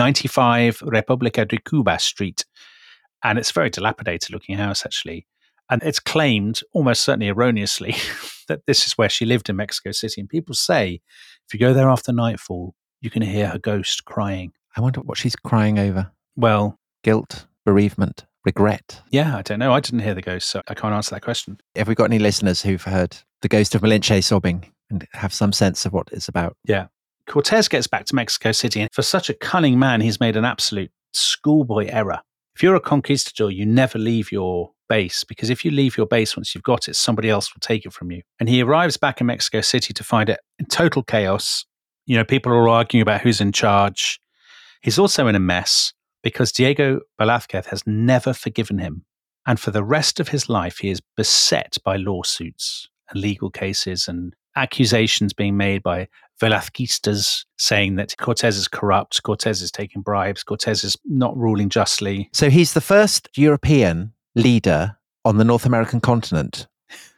95 República de Cuba Street. And it's a very dilapidated looking house, actually. And it's claimed, almost certainly erroneously, that this is where she lived in Mexico City. And people say, if you go there after nightfall, you can hear her ghost crying. I wonder what she's crying over. Well, guilt, bereavement, regret. Yeah, I don't know. I didn't hear the ghost, so I can't answer that question. Have we got any listeners who've heard the ghost of Malinche sobbing and have some sense of what it's about? Yeah. Cortés gets back to Mexico City, and for such a cunning man, he's made an absolute schoolboy error. If you're a conquistador, you never leave your base, because if you leave your base once you've got it, somebody else will take it from you. And he arrives back in Mexico City to find it in total chaos. You know, people are all arguing about who's in charge. He's also in a mess because Diego Velázquez has never forgiven him. And for the rest of his life, he is beset by lawsuits and legal cases and accusations being made by Velázquistas saying that Cortés is corrupt, Cortés is taking bribes, Cortés is not ruling justly. So he's the first European leader on the North American continent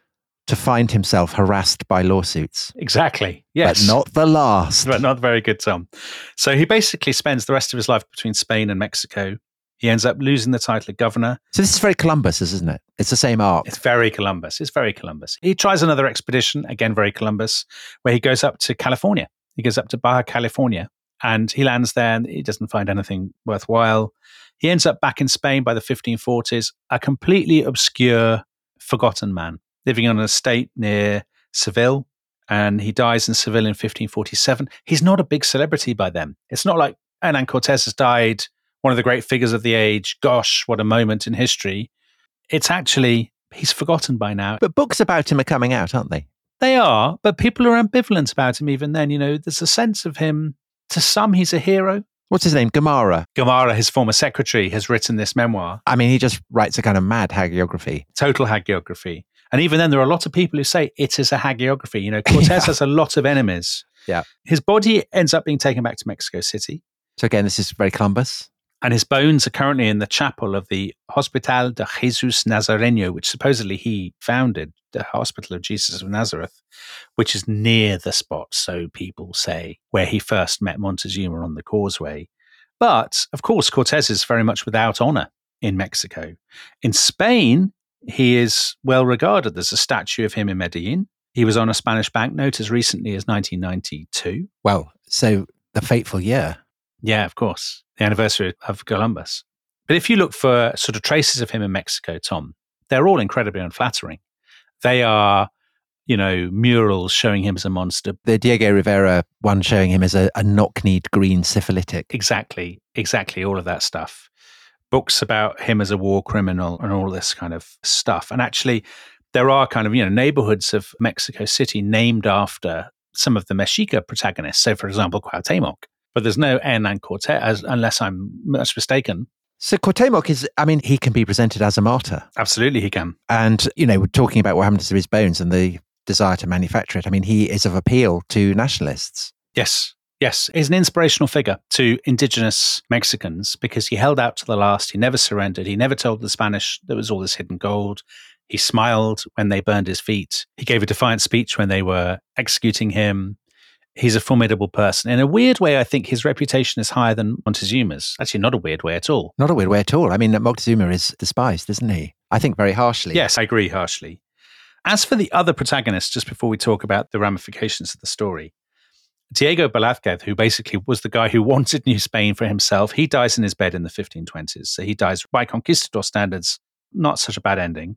to find himself harassed by lawsuits. Exactly, yes. But not the last. But not very good, Tom. So he basically spends the rest of his life between Spain and Mexico. He ends up losing the title of governor. So this is very Columbus, isn't it? It's the same arc. It's very Columbus. He tries another expedition, again, very Columbus, where he goes up to California. He goes up to Baja California, and he lands there, and he doesn't find anything worthwhile. He ends up back in Spain by the 1540s, a completely obscure, forgotten man, living on an estate near Seville, and he dies in Seville in 1547. He's not a big celebrity by then. It's not like Hernán Cortés has died, one of the great figures of the age. Gosh, what a moment in history. It's actually, he's forgotten by now. But books about him are coming out, aren't they? They are, but people are ambivalent about him even then. You know, there's a sense of him, to some, he's a hero. What's his name? Gamarra. Gamarra, his former secretary, has written this memoir. I mean, he just writes a kind of mad hagiography. Total hagiography. And even then, there are a lot of people who say it is a hagiography. You know, Cortés has a lot of enemies. Yeah. His body ends up being taken back to Mexico City. So again, this is very Columbus. And his bones are currently in the chapel of the Hospital de Jesus Nazareno, which supposedly he founded, the Hospital of Jesus of Nazareth, which is near the spot, so people say, where he first met Montezuma on the causeway. But, of course, Cortés is very much without honor in Mexico. In Spain, he is well regarded. There's a statue of him in Medellin. He was on a Spanish banknote as recently as 1992. Well, so the fateful year. Yeah, of course. The anniversary of Columbus. But if you look for sort of traces of him in Mexico, Tom, they're all incredibly unflattering. They are, you know, murals showing him as a monster. The Diego Rivera one showing him as a knock-kneed green syphilitic. Exactly, all of that stuff. Books about him as a war criminal and all this kind of stuff. And actually, there are kind of, you know, neighborhoods of Mexico City named after some of the Mexica protagonists. So, for example, Cuauhtémoc. But there's no Hernán Cortés, unless I'm much mistaken. So Cuauhtémoc is, I mean, he can be presented as a martyr. Absolutely, he can. And, you know, we're talking about what happened to his bones and the desire to manufacture it. I mean, he is of appeal to nationalists. Yes, Yes, he's an inspirational figure to indigenous Mexicans because he held out to the last. He never surrendered. He never told the Spanish there was all this hidden gold. He smiled when they burned his feet. He gave a defiant speech when they were executing him. He's a formidable person. In a weird way, I think his reputation is higher than Montezuma's. Actually, not a weird way at all. Not a weird way at all. I mean, Moctezuma is despised, isn't he? I think very harshly. Yes, I agree harshly. As for the other protagonists, just before we talk about the ramifications of the story, Diego Velázquez, who basically was the guy who wanted New Spain for himself, he dies in his bed in the 1520s. So he dies by conquistador standards, not such a bad ending.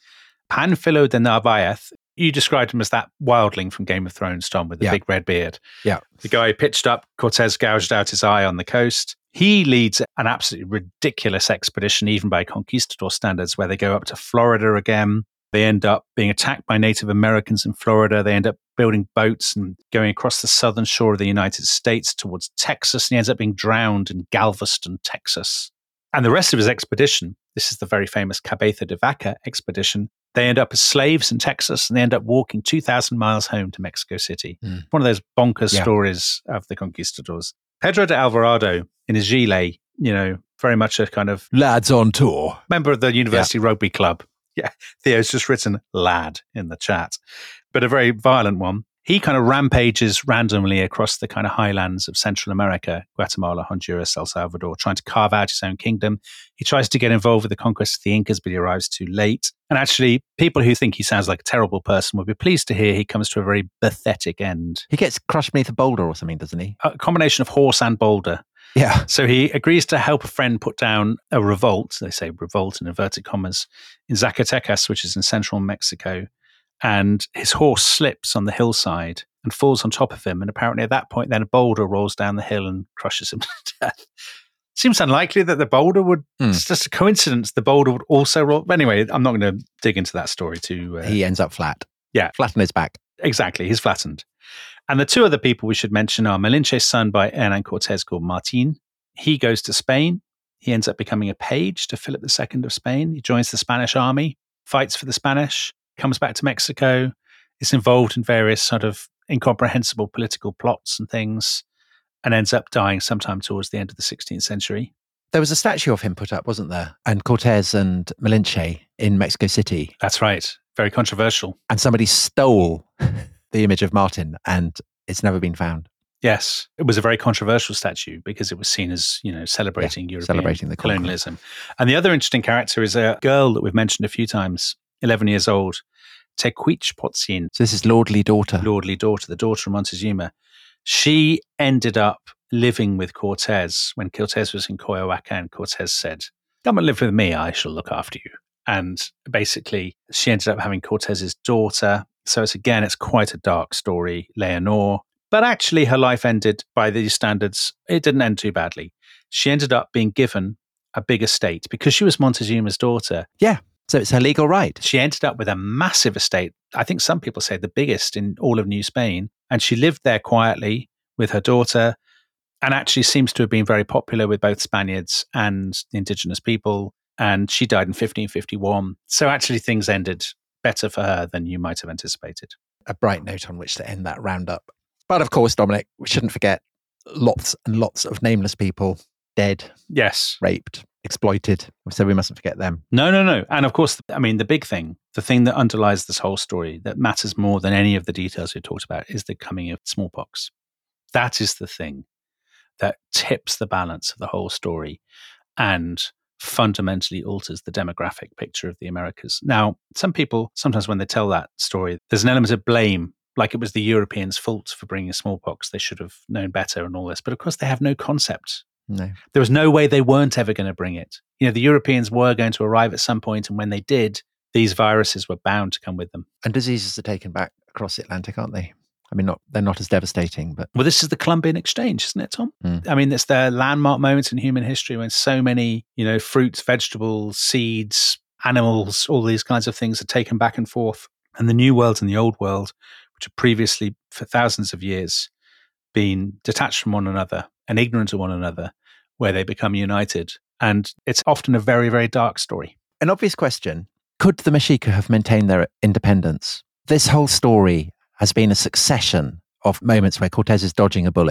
Pánfilo de Narváez, you described him as that wildling from Game of Thrones, Tom, with the big red beard. Yeah. The guy who pitched up, Cortez gouged out his eye on the coast. He leads an absolutely ridiculous expedition, even by conquistador standards, where they go up to Florida again. They end up being attacked by Native Americans in Florida. They end up building boats and going across the southern shore of the United States towards Texas. And he ends up being drowned in Galveston, Texas. And the rest of his expedition, this is the very famous Cabeza de Vaca expedition, they end up as slaves in Texas and they end up walking 2,000 miles home to Mexico City. One of those bonkers stories of the conquistadors. Pedro de Alvarado in his gilet, very much a kind of lads on tour. Member of the University Rugby Club. Yeah, Theo's just written lad in the chat, but a very violent one. He kind of rampages randomly across the kind of highlands of Central America, Guatemala, Honduras, El Salvador, trying to carve out his own kingdom. He tries to get involved with the conquest of the Incas, but he arrives too late. And actually, people who think he sounds like a terrible person will be pleased to hear he comes to a very pathetic end. He gets crushed beneath a boulder or something, doesn't he? A combination of horse and boulder. Yeah. So he agrees to help a friend put down a revolt, they say revolt in inverted commas, in Zacatecas, which is in central Mexico. And his horse slips on the hillside and falls on top of him. And apparently at that point, then a boulder rolls down the hill and crushes him to death. Seems unlikely that the boulder would, it's just a coincidence, the boulder would also roll. But anyway, I'm not going to dig into that story too. He ends up flat. Yeah. Flat on his back. Exactly. He's flattened. And the two other people we should mention are Malinche's son by Hernán Cortés called Martín. He goes to Spain. He ends up becoming a page to Philip II of Spain. He joins the Spanish army, fights for the Spanish, comes back to Mexico, is involved in various sort of incomprehensible political plots and things, and ends up dying sometime towards the end of the 16th century. There was a statue of him put up, wasn't there? And Cortés and Malinche in Mexico City. That's right. Very controversial. And somebody stole the image of Martin, and it's never been found. Yes, it was a very controversial statue because it was seen as, celebrating European the colonialism. And the other interesting character is a girl that we've mentioned a few times, 11 years old, Tecuichpotzin. So this is Lordly daughter. Lordly daughter, the daughter of Montezuma. She ended up living with Cortés when Cortés was in Coyoacán. Cortés said, "Come and live with me, I shall look after you." And basically, she ended up having Cortés's daughter. So it's quite a dark story, Leonor. But actually, her life ended by these standards. It didn't end too badly. She ended up being given a big estate because she was Montezuma's daughter. Yeah. So it's her legal right. She ended up with a massive estate. I think some people say the biggest in all of New Spain. And she lived there quietly with her daughter and actually seems to have been very popular with both Spaniards and the indigenous people. And she died in 1551. So actually things ended better for her than you might have anticipated. A bright note on which to end that roundup. But of course, Dominic, we shouldn't forget lots and lots of nameless people dead. Yes. Raped. Exploited. So we mustn't forget them. No. And of course, the big thing, the thing that underlies this whole story that matters more than any of the details we talked about is the coming of smallpox. That is the thing that tips the balance of the whole story and fundamentally alters the demographic picture of the Americas. Now, some people, sometimes when they tell that story, there's an element of blame, like it was the Europeans' fault for bringing smallpox. They should have known better and all this. But of course, they have no concept. No. There was no way they weren't ever going to bring it. The Europeans were going to arrive at some point, and when they did, these viruses were bound to come with them. And diseases are taken back across the Atlantic, aren't they? They're not as devastating, but... Well, this is the Columbian Exchange, isn't it, Tom? It's the landmark moments in human history when so many, fruits, vegetables, seeds, animals, all these kinds of things are taken back and forth. And the New World and the Old World, which have previously, for thousands of years, been detached from one another and ignorant of one another, where they become united. And it's often a very, very dark story. An obvious question, could the Mexica have maintained their independence? This whole story has been a succession of moments where Cortés is dodging a bullet,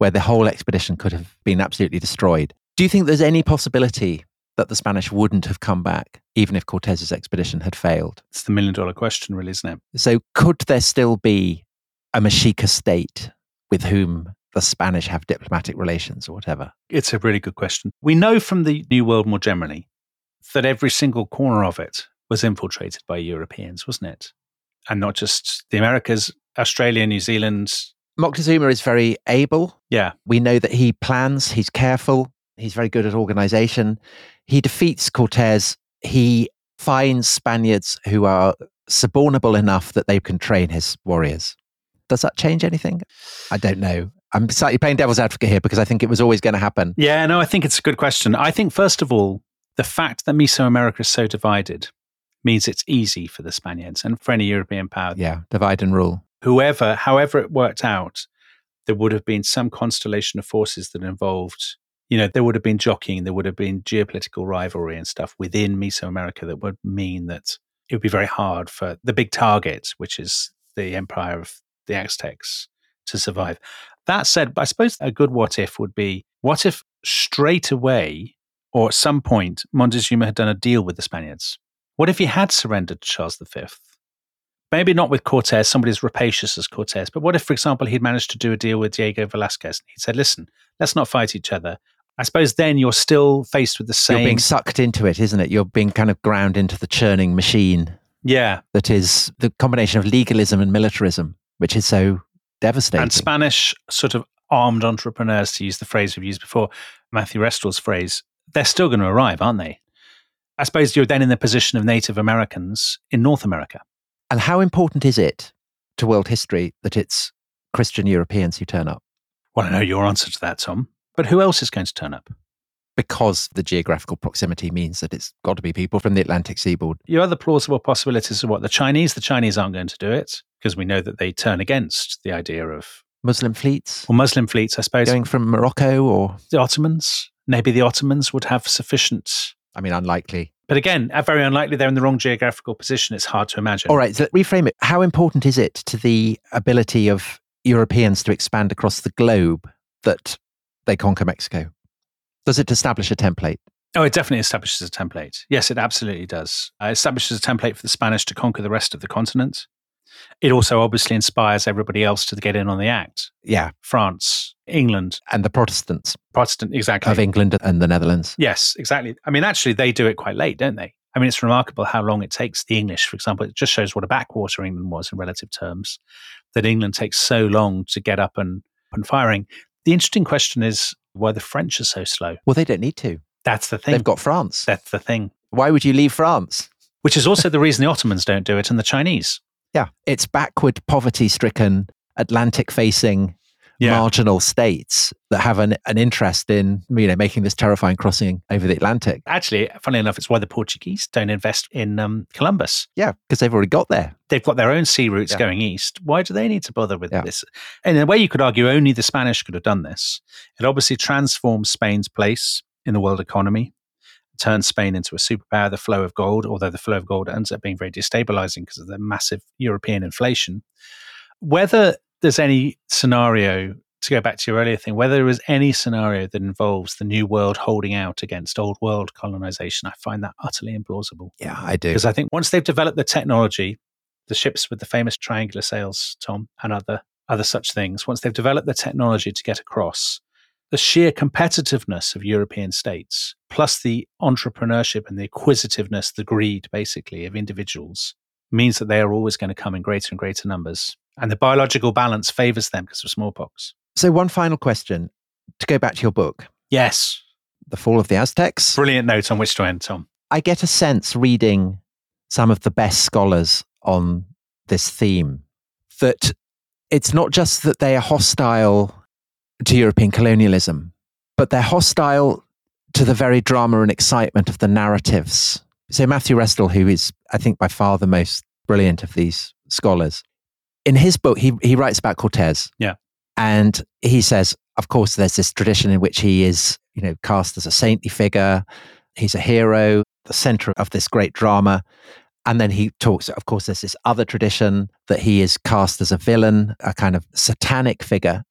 where the whole expedition could have been absolutely destroyed. Do you think there's any possibility that the Spanish wouldn't have come back, even if Cortez's expedition had failed? It's the million-dollar question, really, isn't it? So could there still be a Mexica state with whom the Spanish have diplomatic relations or whatever? It's a really good question. We know from the New World more generally that every single corner of it was infiltrated by Europeans, wasn't it? And not just the Americas, Australia, New Zealand. Moctezuma is very able. Yeah. We know that he plans, he's careful, he's very good at organization. He defeats Cortez. He finds Spaniards who are subornable enough that they can train his warriors. Does that change anything? I don't know. I'm slightly playing devil's advocate here because I think it was always going to happen. Yeah, no, I think it's a good question. I think, first of all, the fact that Mesoamerica is so divided means it's easy for the Spaniards and for any European power. Yeah, divide and rule. However it worked out, there would have been some constellation of forces that involved, there would have been jockeying, there would have been geopolitical rivalry and stuff within Mesoamerica that would mean that it would be very hard for the big target, which is the empire of the Aztecs, to survive. That said, I suppose a good what if would be, what if straight away or at some point Montezuma had done a deal with the Spaniards? What if he had surrendered to Charles V? Maybe not with Cortez, somebody as rapacious as Cortez, but what if, for example, he'd managed to do a deal with Diego Velázquez? He said, listen, let's not fight each other. I suppose then you're still faced with the same... You're being sucked into it, isn't it? You're being kind of ground into the churning machine. Yeah. That is the combination of legalism and militarism, which is so devastating. And Spanish sort of armed entrepreneurs, to use the phrase we've used before, Matthew Restall's phrase, they're still going to arrive, aren't they? I suppose you're then in the position of Native Americans in North America. And how important is it to world history that it's Christian Europeans who turn up? Well, I know your answer to that, Tom. But who else is going to turn up? Because the geographical proximity means that it's got to be people from the Atlantic seaboard. Your other plausible possibilities are what? The Chinese aren't going to do it because we know that they turn against the idea of... Muslim fleets? Or Muslim fleets, I suppose. Going from Morocco or... The Ottomans. Maybe the Ottomans would have sufficient... I mean, unlikely. But again, very unlikely. They're in the wrong geographical position. It's hard to imagine. All right, so reframe it. How important is it to the ability of Europeans to expand across the globe that they conquer Mexico? Does it establish a template? Oh, it definitely establishes a template. Yes, it absolutely does. It establishes a template for the Spanish to conquer the rest of the continent. It also obviously inspires everybody else to get in on the act. Yeah. France, England. And the Protestant, exactly. Of England and the Netherlands. Yes, exactly. I mean, actually, they do it quite late, don't they? I mean, it's remarkable how long it takes the English, for example. It just shows what a backwater England was in relative terms, that England takes so long to get up and firing. The interesting question is why the French are so slow. Well, they don't need to. That's the thing. They've got France. That's the thing. Why would you leave France? Which is also the reason the Ottomans don't do it and the Chinese. Yeah, it's backward, poverty-stricken, Atlantic-facing, marginal states that have an interest in, making this terrifying crossing over the Atlantic. Actually, funnily enough, it's why the Portuguese don't invest in Columbus. Yeah, because they've already got there. They've got their own sea routes going east. Why do they need to bother with this? And in a way, you could argue only the Spanish could have done this. It obviously transforms Spain's place in the world economy, turns Spain into a superpower, the flow of gold, although the flow of gold ends up being very destabilizing because of the massive European inflation. Whether there's any scenario, to go back to your earlier thing, whether there is any scenario that involves the New World holding out against Old World colonization, I find that utterly implausible. Yeah, I do. Because I think once they've developed the technology, the ships with the famous triangular sails, Tom, and other such things, once they've developed the technology to get across, the sheer competitiveness of European states, plus the entrepreneurship and the acquisitiveness, the greed, basically, of individuals, means that they are always going to come in greater and greater numbers. And the biological balance favors them because of smallpox. So one final question, to go back to your book. Yes. The Fall of the Aztecs. Brilliant note on which to end, Tom. I get a sense, reading some of the best scholars on this theme, that it's not just that they are hostile to European colonialism, but they're hostile to the very drama and excitement of the narratives. So Matthew Restall, who is, I think, by far the most brilliant of these scholars, in his book, he writes about Cortez. Yeah. And he says, of course, there's this tradition in which he is, cast as a saintly figure. He's a hero, the center of this great drama. And then he talks, of course, there's this other tradition that he is cast as a villain, a kind of satanic figure.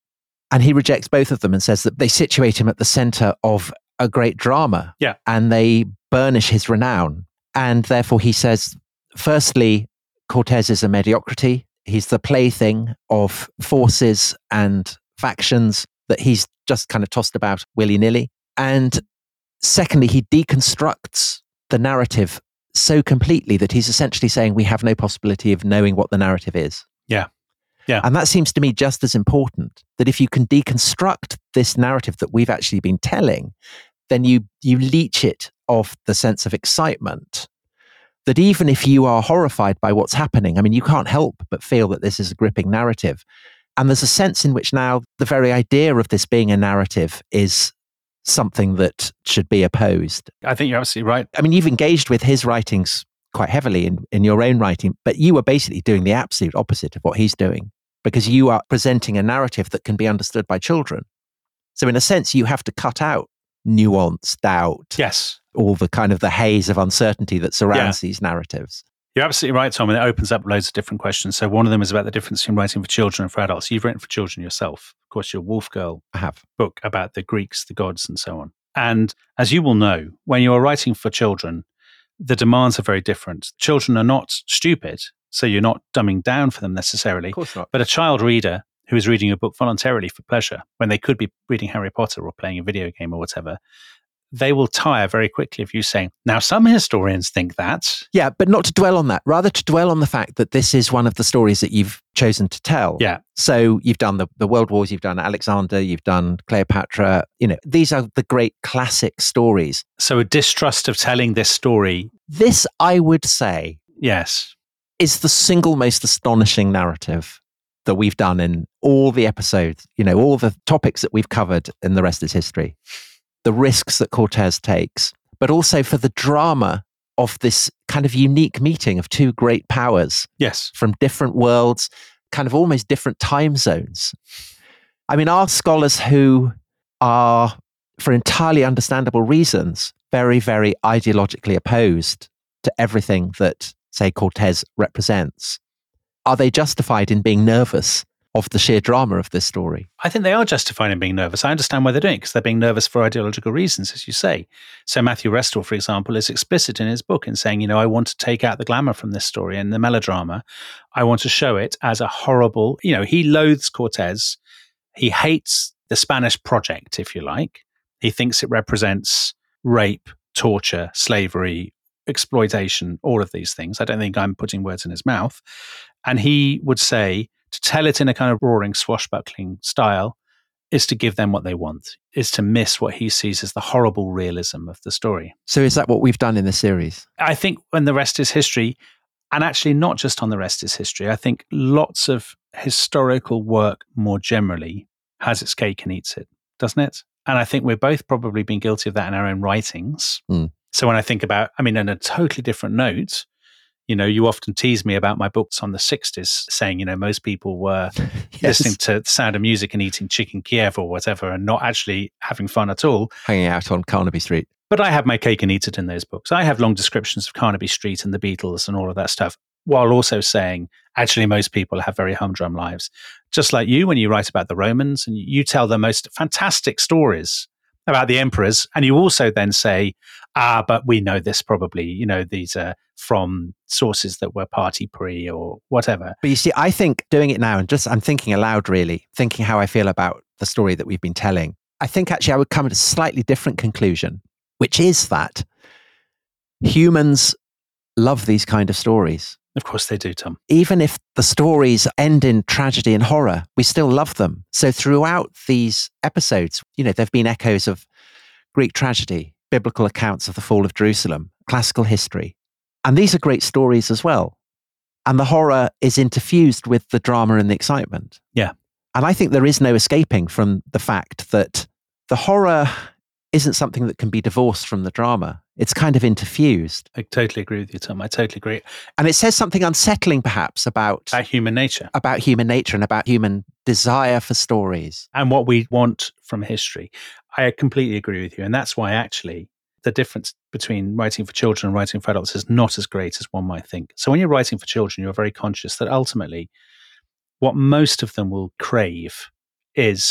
And he rejects both of them and says that they situate him at the center of a great drama. Yeah. And they burnish his renown. And therefore he says, firstly, Cortez is a mediocrity. He's the plaything of forces and factions that he's just kind of tossed about willy-nilly. And secondly, he deconstructs the narrative so completely that he's essentially saying we have no possibility of knowing what the narrative is. Yeah. Yeah. And that seems to me just as important, that if you can deconstruct this narrative that we've actually been telling, then you leach it of the sense of excitement. That even if you are horrified by what's happening, I mean, you can't help but feel that this is a gripping narrative. And there's a sense in which now the very idea of this being a narrative is something that should be opposed. I think you're absolutely right. I mean, you've engaged with his writings quite heavily in your own writing, but you are basically doing the absolute opposite of what he's doing, because you are presenting a narrative that can be understood by children. So in a sense, you have to cut out nuance, doubt, Yes. all the kind of the haze of uncertainty that surrounds these narratives. You're absolutely right, Tom, and it opens up loads of different questions. So one of them is about the difference between writing for children and for adults. You've written for children yourself. Of course, your Wolf Girl I have. book about the Greeks, the gods, and so on. And as you will know, when you are writing for children, the demands are very different. Children are not stupid, so you're not dumbing down for them necessarily. Of course not. But a child reader who is reading a book voluntarily for pleasure, when they could be reading Harry Potter or playing a video game or whatever, they will tire very quickly of you saying, now some historians think that. Yeah, but not to dwell on that, rather to dwell on the fact that this is one of the stories that you've chosen to tell. Yeah. So you've done the World Wars, you've done Alexander, you've done Cleopatra. You know, these are the great classic stories. So a distrust of telling this story. This, I would say, Yes. is the single most astonishing narrative that we've done in all the episodes, you know, all the topics that we've covered in The Rest is History. The risks that Cortez takes, but also for the drama of this kind of unique meeting of two great powers. Yes. From different worlds, kind of almost different time zones. I mean, our scholars who are, for entirely understandable reasons, very, very ideologically opposed to everything that, say, Cortez represents, are they justified in being nervous of the sheer drama of this story? I think they are justified in being nervous. I understand why they're doing it, because they're being nervous for ideological reasons, as you say. So Matthew Restall, for example, is explicit in his book in saying, you know, I want to take out the glamour from this story and the melodrama. I want to show it as a horrible, you know, he loathes Cortez. He hates the Spanish project, if you like. He thinks it represents rape, torture, slavery, exploitation, all of these things. I don't think I'm putting words in his mouth. And he would say, to tell it in a kind of roaring, swashbuckling style is to give them what they want, is to miss what he sees as the horrible realism of the story. So is that what we've done in the series? I think when The Rest is History, and actually not just on The Rest is History, I think lots of historical work more generally has its cake and eats it, doesn't it? And I think we're both probably been guilty of that in our own writings. So when I think about, I mean, on a totally different note, you know, you often tease me about my books on the 60s, saying, you know, most people were listening to the Sound of Music and eating chicken Kiev or whatever and not actually having fun at all. Hanging out on Carnaby Street. But I have my cake and eat it in those books. I have long descriptions of Carnaby Street and the Beatles and all of that stuff, while also saying, actually, most people have very humdrum lives. Just like you, when you write about the Romans and you tell the most fantastic stories about the emperors, and you also then say, but we know this probably, you know, these are from sources that were party pre or whatever. But you see, I think doing it now, and just I'm thinking aloud really, thinking how I feel about the story that we've been telling, I think actually I would come to a slightly different conclusion, which is that humans love these kind of stories. Of course they do, Tom. Even if the stories end in tragedy and horror, we still love them. So throughout these episodes, you know, there have been echoes of Greek tragedy, biblical accounts of the fall of Jerusalem, classical history. And these are great stories as well. And the horror is interfused with the drama and the excitement. Yeah. And I think there is no escaping from the fact that the horror isn't something that can be divorced from the drama. It's kind of interfused. I totally agree with you, Tom. I totally agree. And it says something unsettling, perhaps, about human nature. About human nature and about human desire for stories. And what we want from history. I completely agree with you. And that's why actually the difference between writing for children and writing for adults is not as great as one might think. So when you're writing for children, you're very conscious that ultimately what most of them will crave is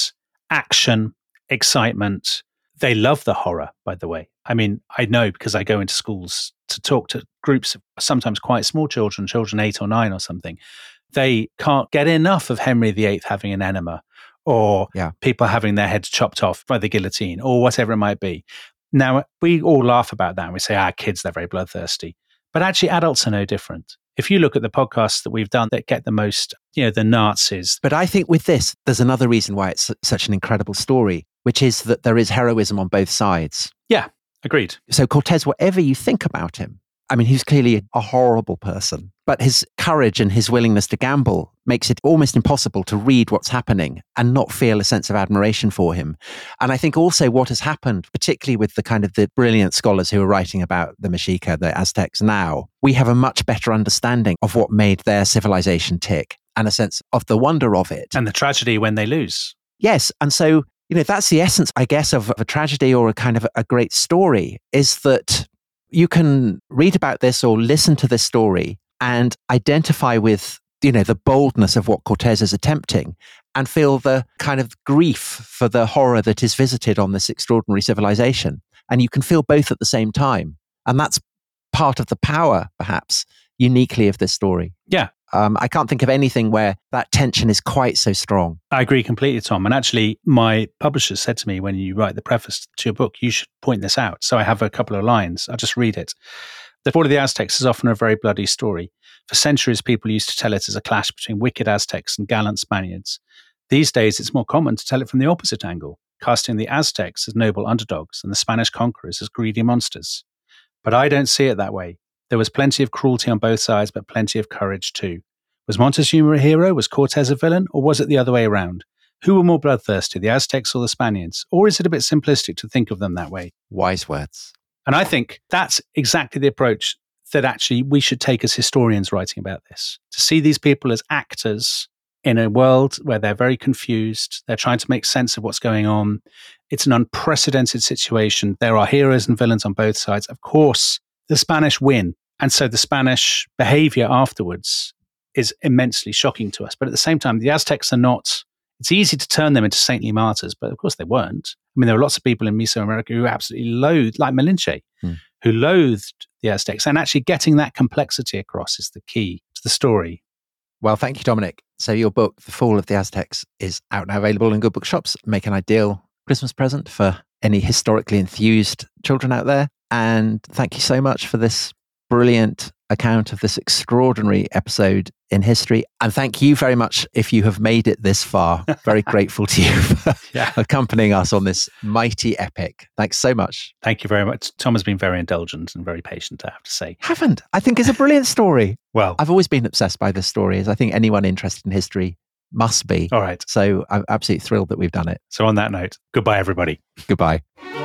action, excitement. They love the horror, by the way. I mean, I know because I go into schools to talk to groups of sometimes quite small children 8 or 9 or something. They can't get enough of Henry VIII having an enema, or people having their heads chopped off by the guillotine, or whatever it might be. Now, we all laugh about that and we say, kids, they're very bloodthirsty. But actually, adults are no different. If you look at the podcasts that we've done that get the most, the Nazis. But I think with this, there's another reason why it's such an incredible story, which is that there is heroism on both sides. Yeah, agreed. So Cortez, whatever you think about him, I mean, he's clearly a horrible person, but his courage and his willingness to gamble makes it almost impossible to read what's happening and not feel a sense of admiration for him. And I think also what has happened, particularly with the brilliant scholars who are writing about the Mexica, the Aztecs now, we have a much better understanding of what made their civilization tick and a sense of the wonder of it. And the tragedy when they lose. Yes. And so, that's the essence, I guess, of a tragedy or a kind of a great story, is that you can read about this or listen to this story and identify with, the boldness of what Cortez is attempting and feel the kind of grief for the horror that is visited on this extraordinary civilization. And you can feel both at the same time. And that's part of the power, perhaps, uniquely of this story. Yeah. I can't think of anything where that tension is quite so strong. I agree completely, Tom. And actually, my publisher said to me, when you write the preface to your book, you should point this out. So I have a couple of lines. I'll just read it. The Fall of the Aztecs is often a very bloody story. For centuries, people used to tell it as a clash between wicked Aztecs and gallant Spaniards. These days, it's more common to tell it from the opposite angle, casting the Aztecs as noble underdogs and the Spanish conquerors as greedy monsters. But I don't see it that way. There was plenty of cruelty on both sides, but plenty of courage too. Was Montezuma a hero? Was Cortez a villain? Or was it the other way around? Who were more bloodthirsty, the Aztecs or the Spaniards? Or is it a bit simplistic to think of them that way? Wise words. And I think that's exactly the approach that actually we should take as historians writing about this. To see these people as actors in a world where they're very confused. They're trying to make sense of what's going on. It's an unprecedented situation. There are heroes and villains on both sides. Of course, the Spanish win. And so the Spanish behavior afterwards is immensely shocking to us. But at the same time, the Aztecs are not, it's easy to turn them into saintly martyrs, but of course they weren't. I mean, there were lots of people in Mesoamerica who absolutely loathed, like Malinche, who loathed the Aztecs. And actually getting that complexity across is the key to the story. Well, thank you, Dominic. So your book, The Fall of the Aztecs, is out now, available in good bookshops. Make an ideal Christmas present for any historically enthused children out there. And thank you so much for this brilliant account of this extraordinary episode in history. And thank you very much if you have made it this far. Very grateful to you for accompanying us on this mighty epic. Thanks so much. Thank you very much. Tom has been very indulgent and very patient, I have to say. Haven't. I think it's a brilliant story. Well, I've always been obsessed by this story, as I think anyone interested in history must be. All right. So I'm absolutely thrilled that we've done it. So on that note, goodbye, everybody. Goodbye.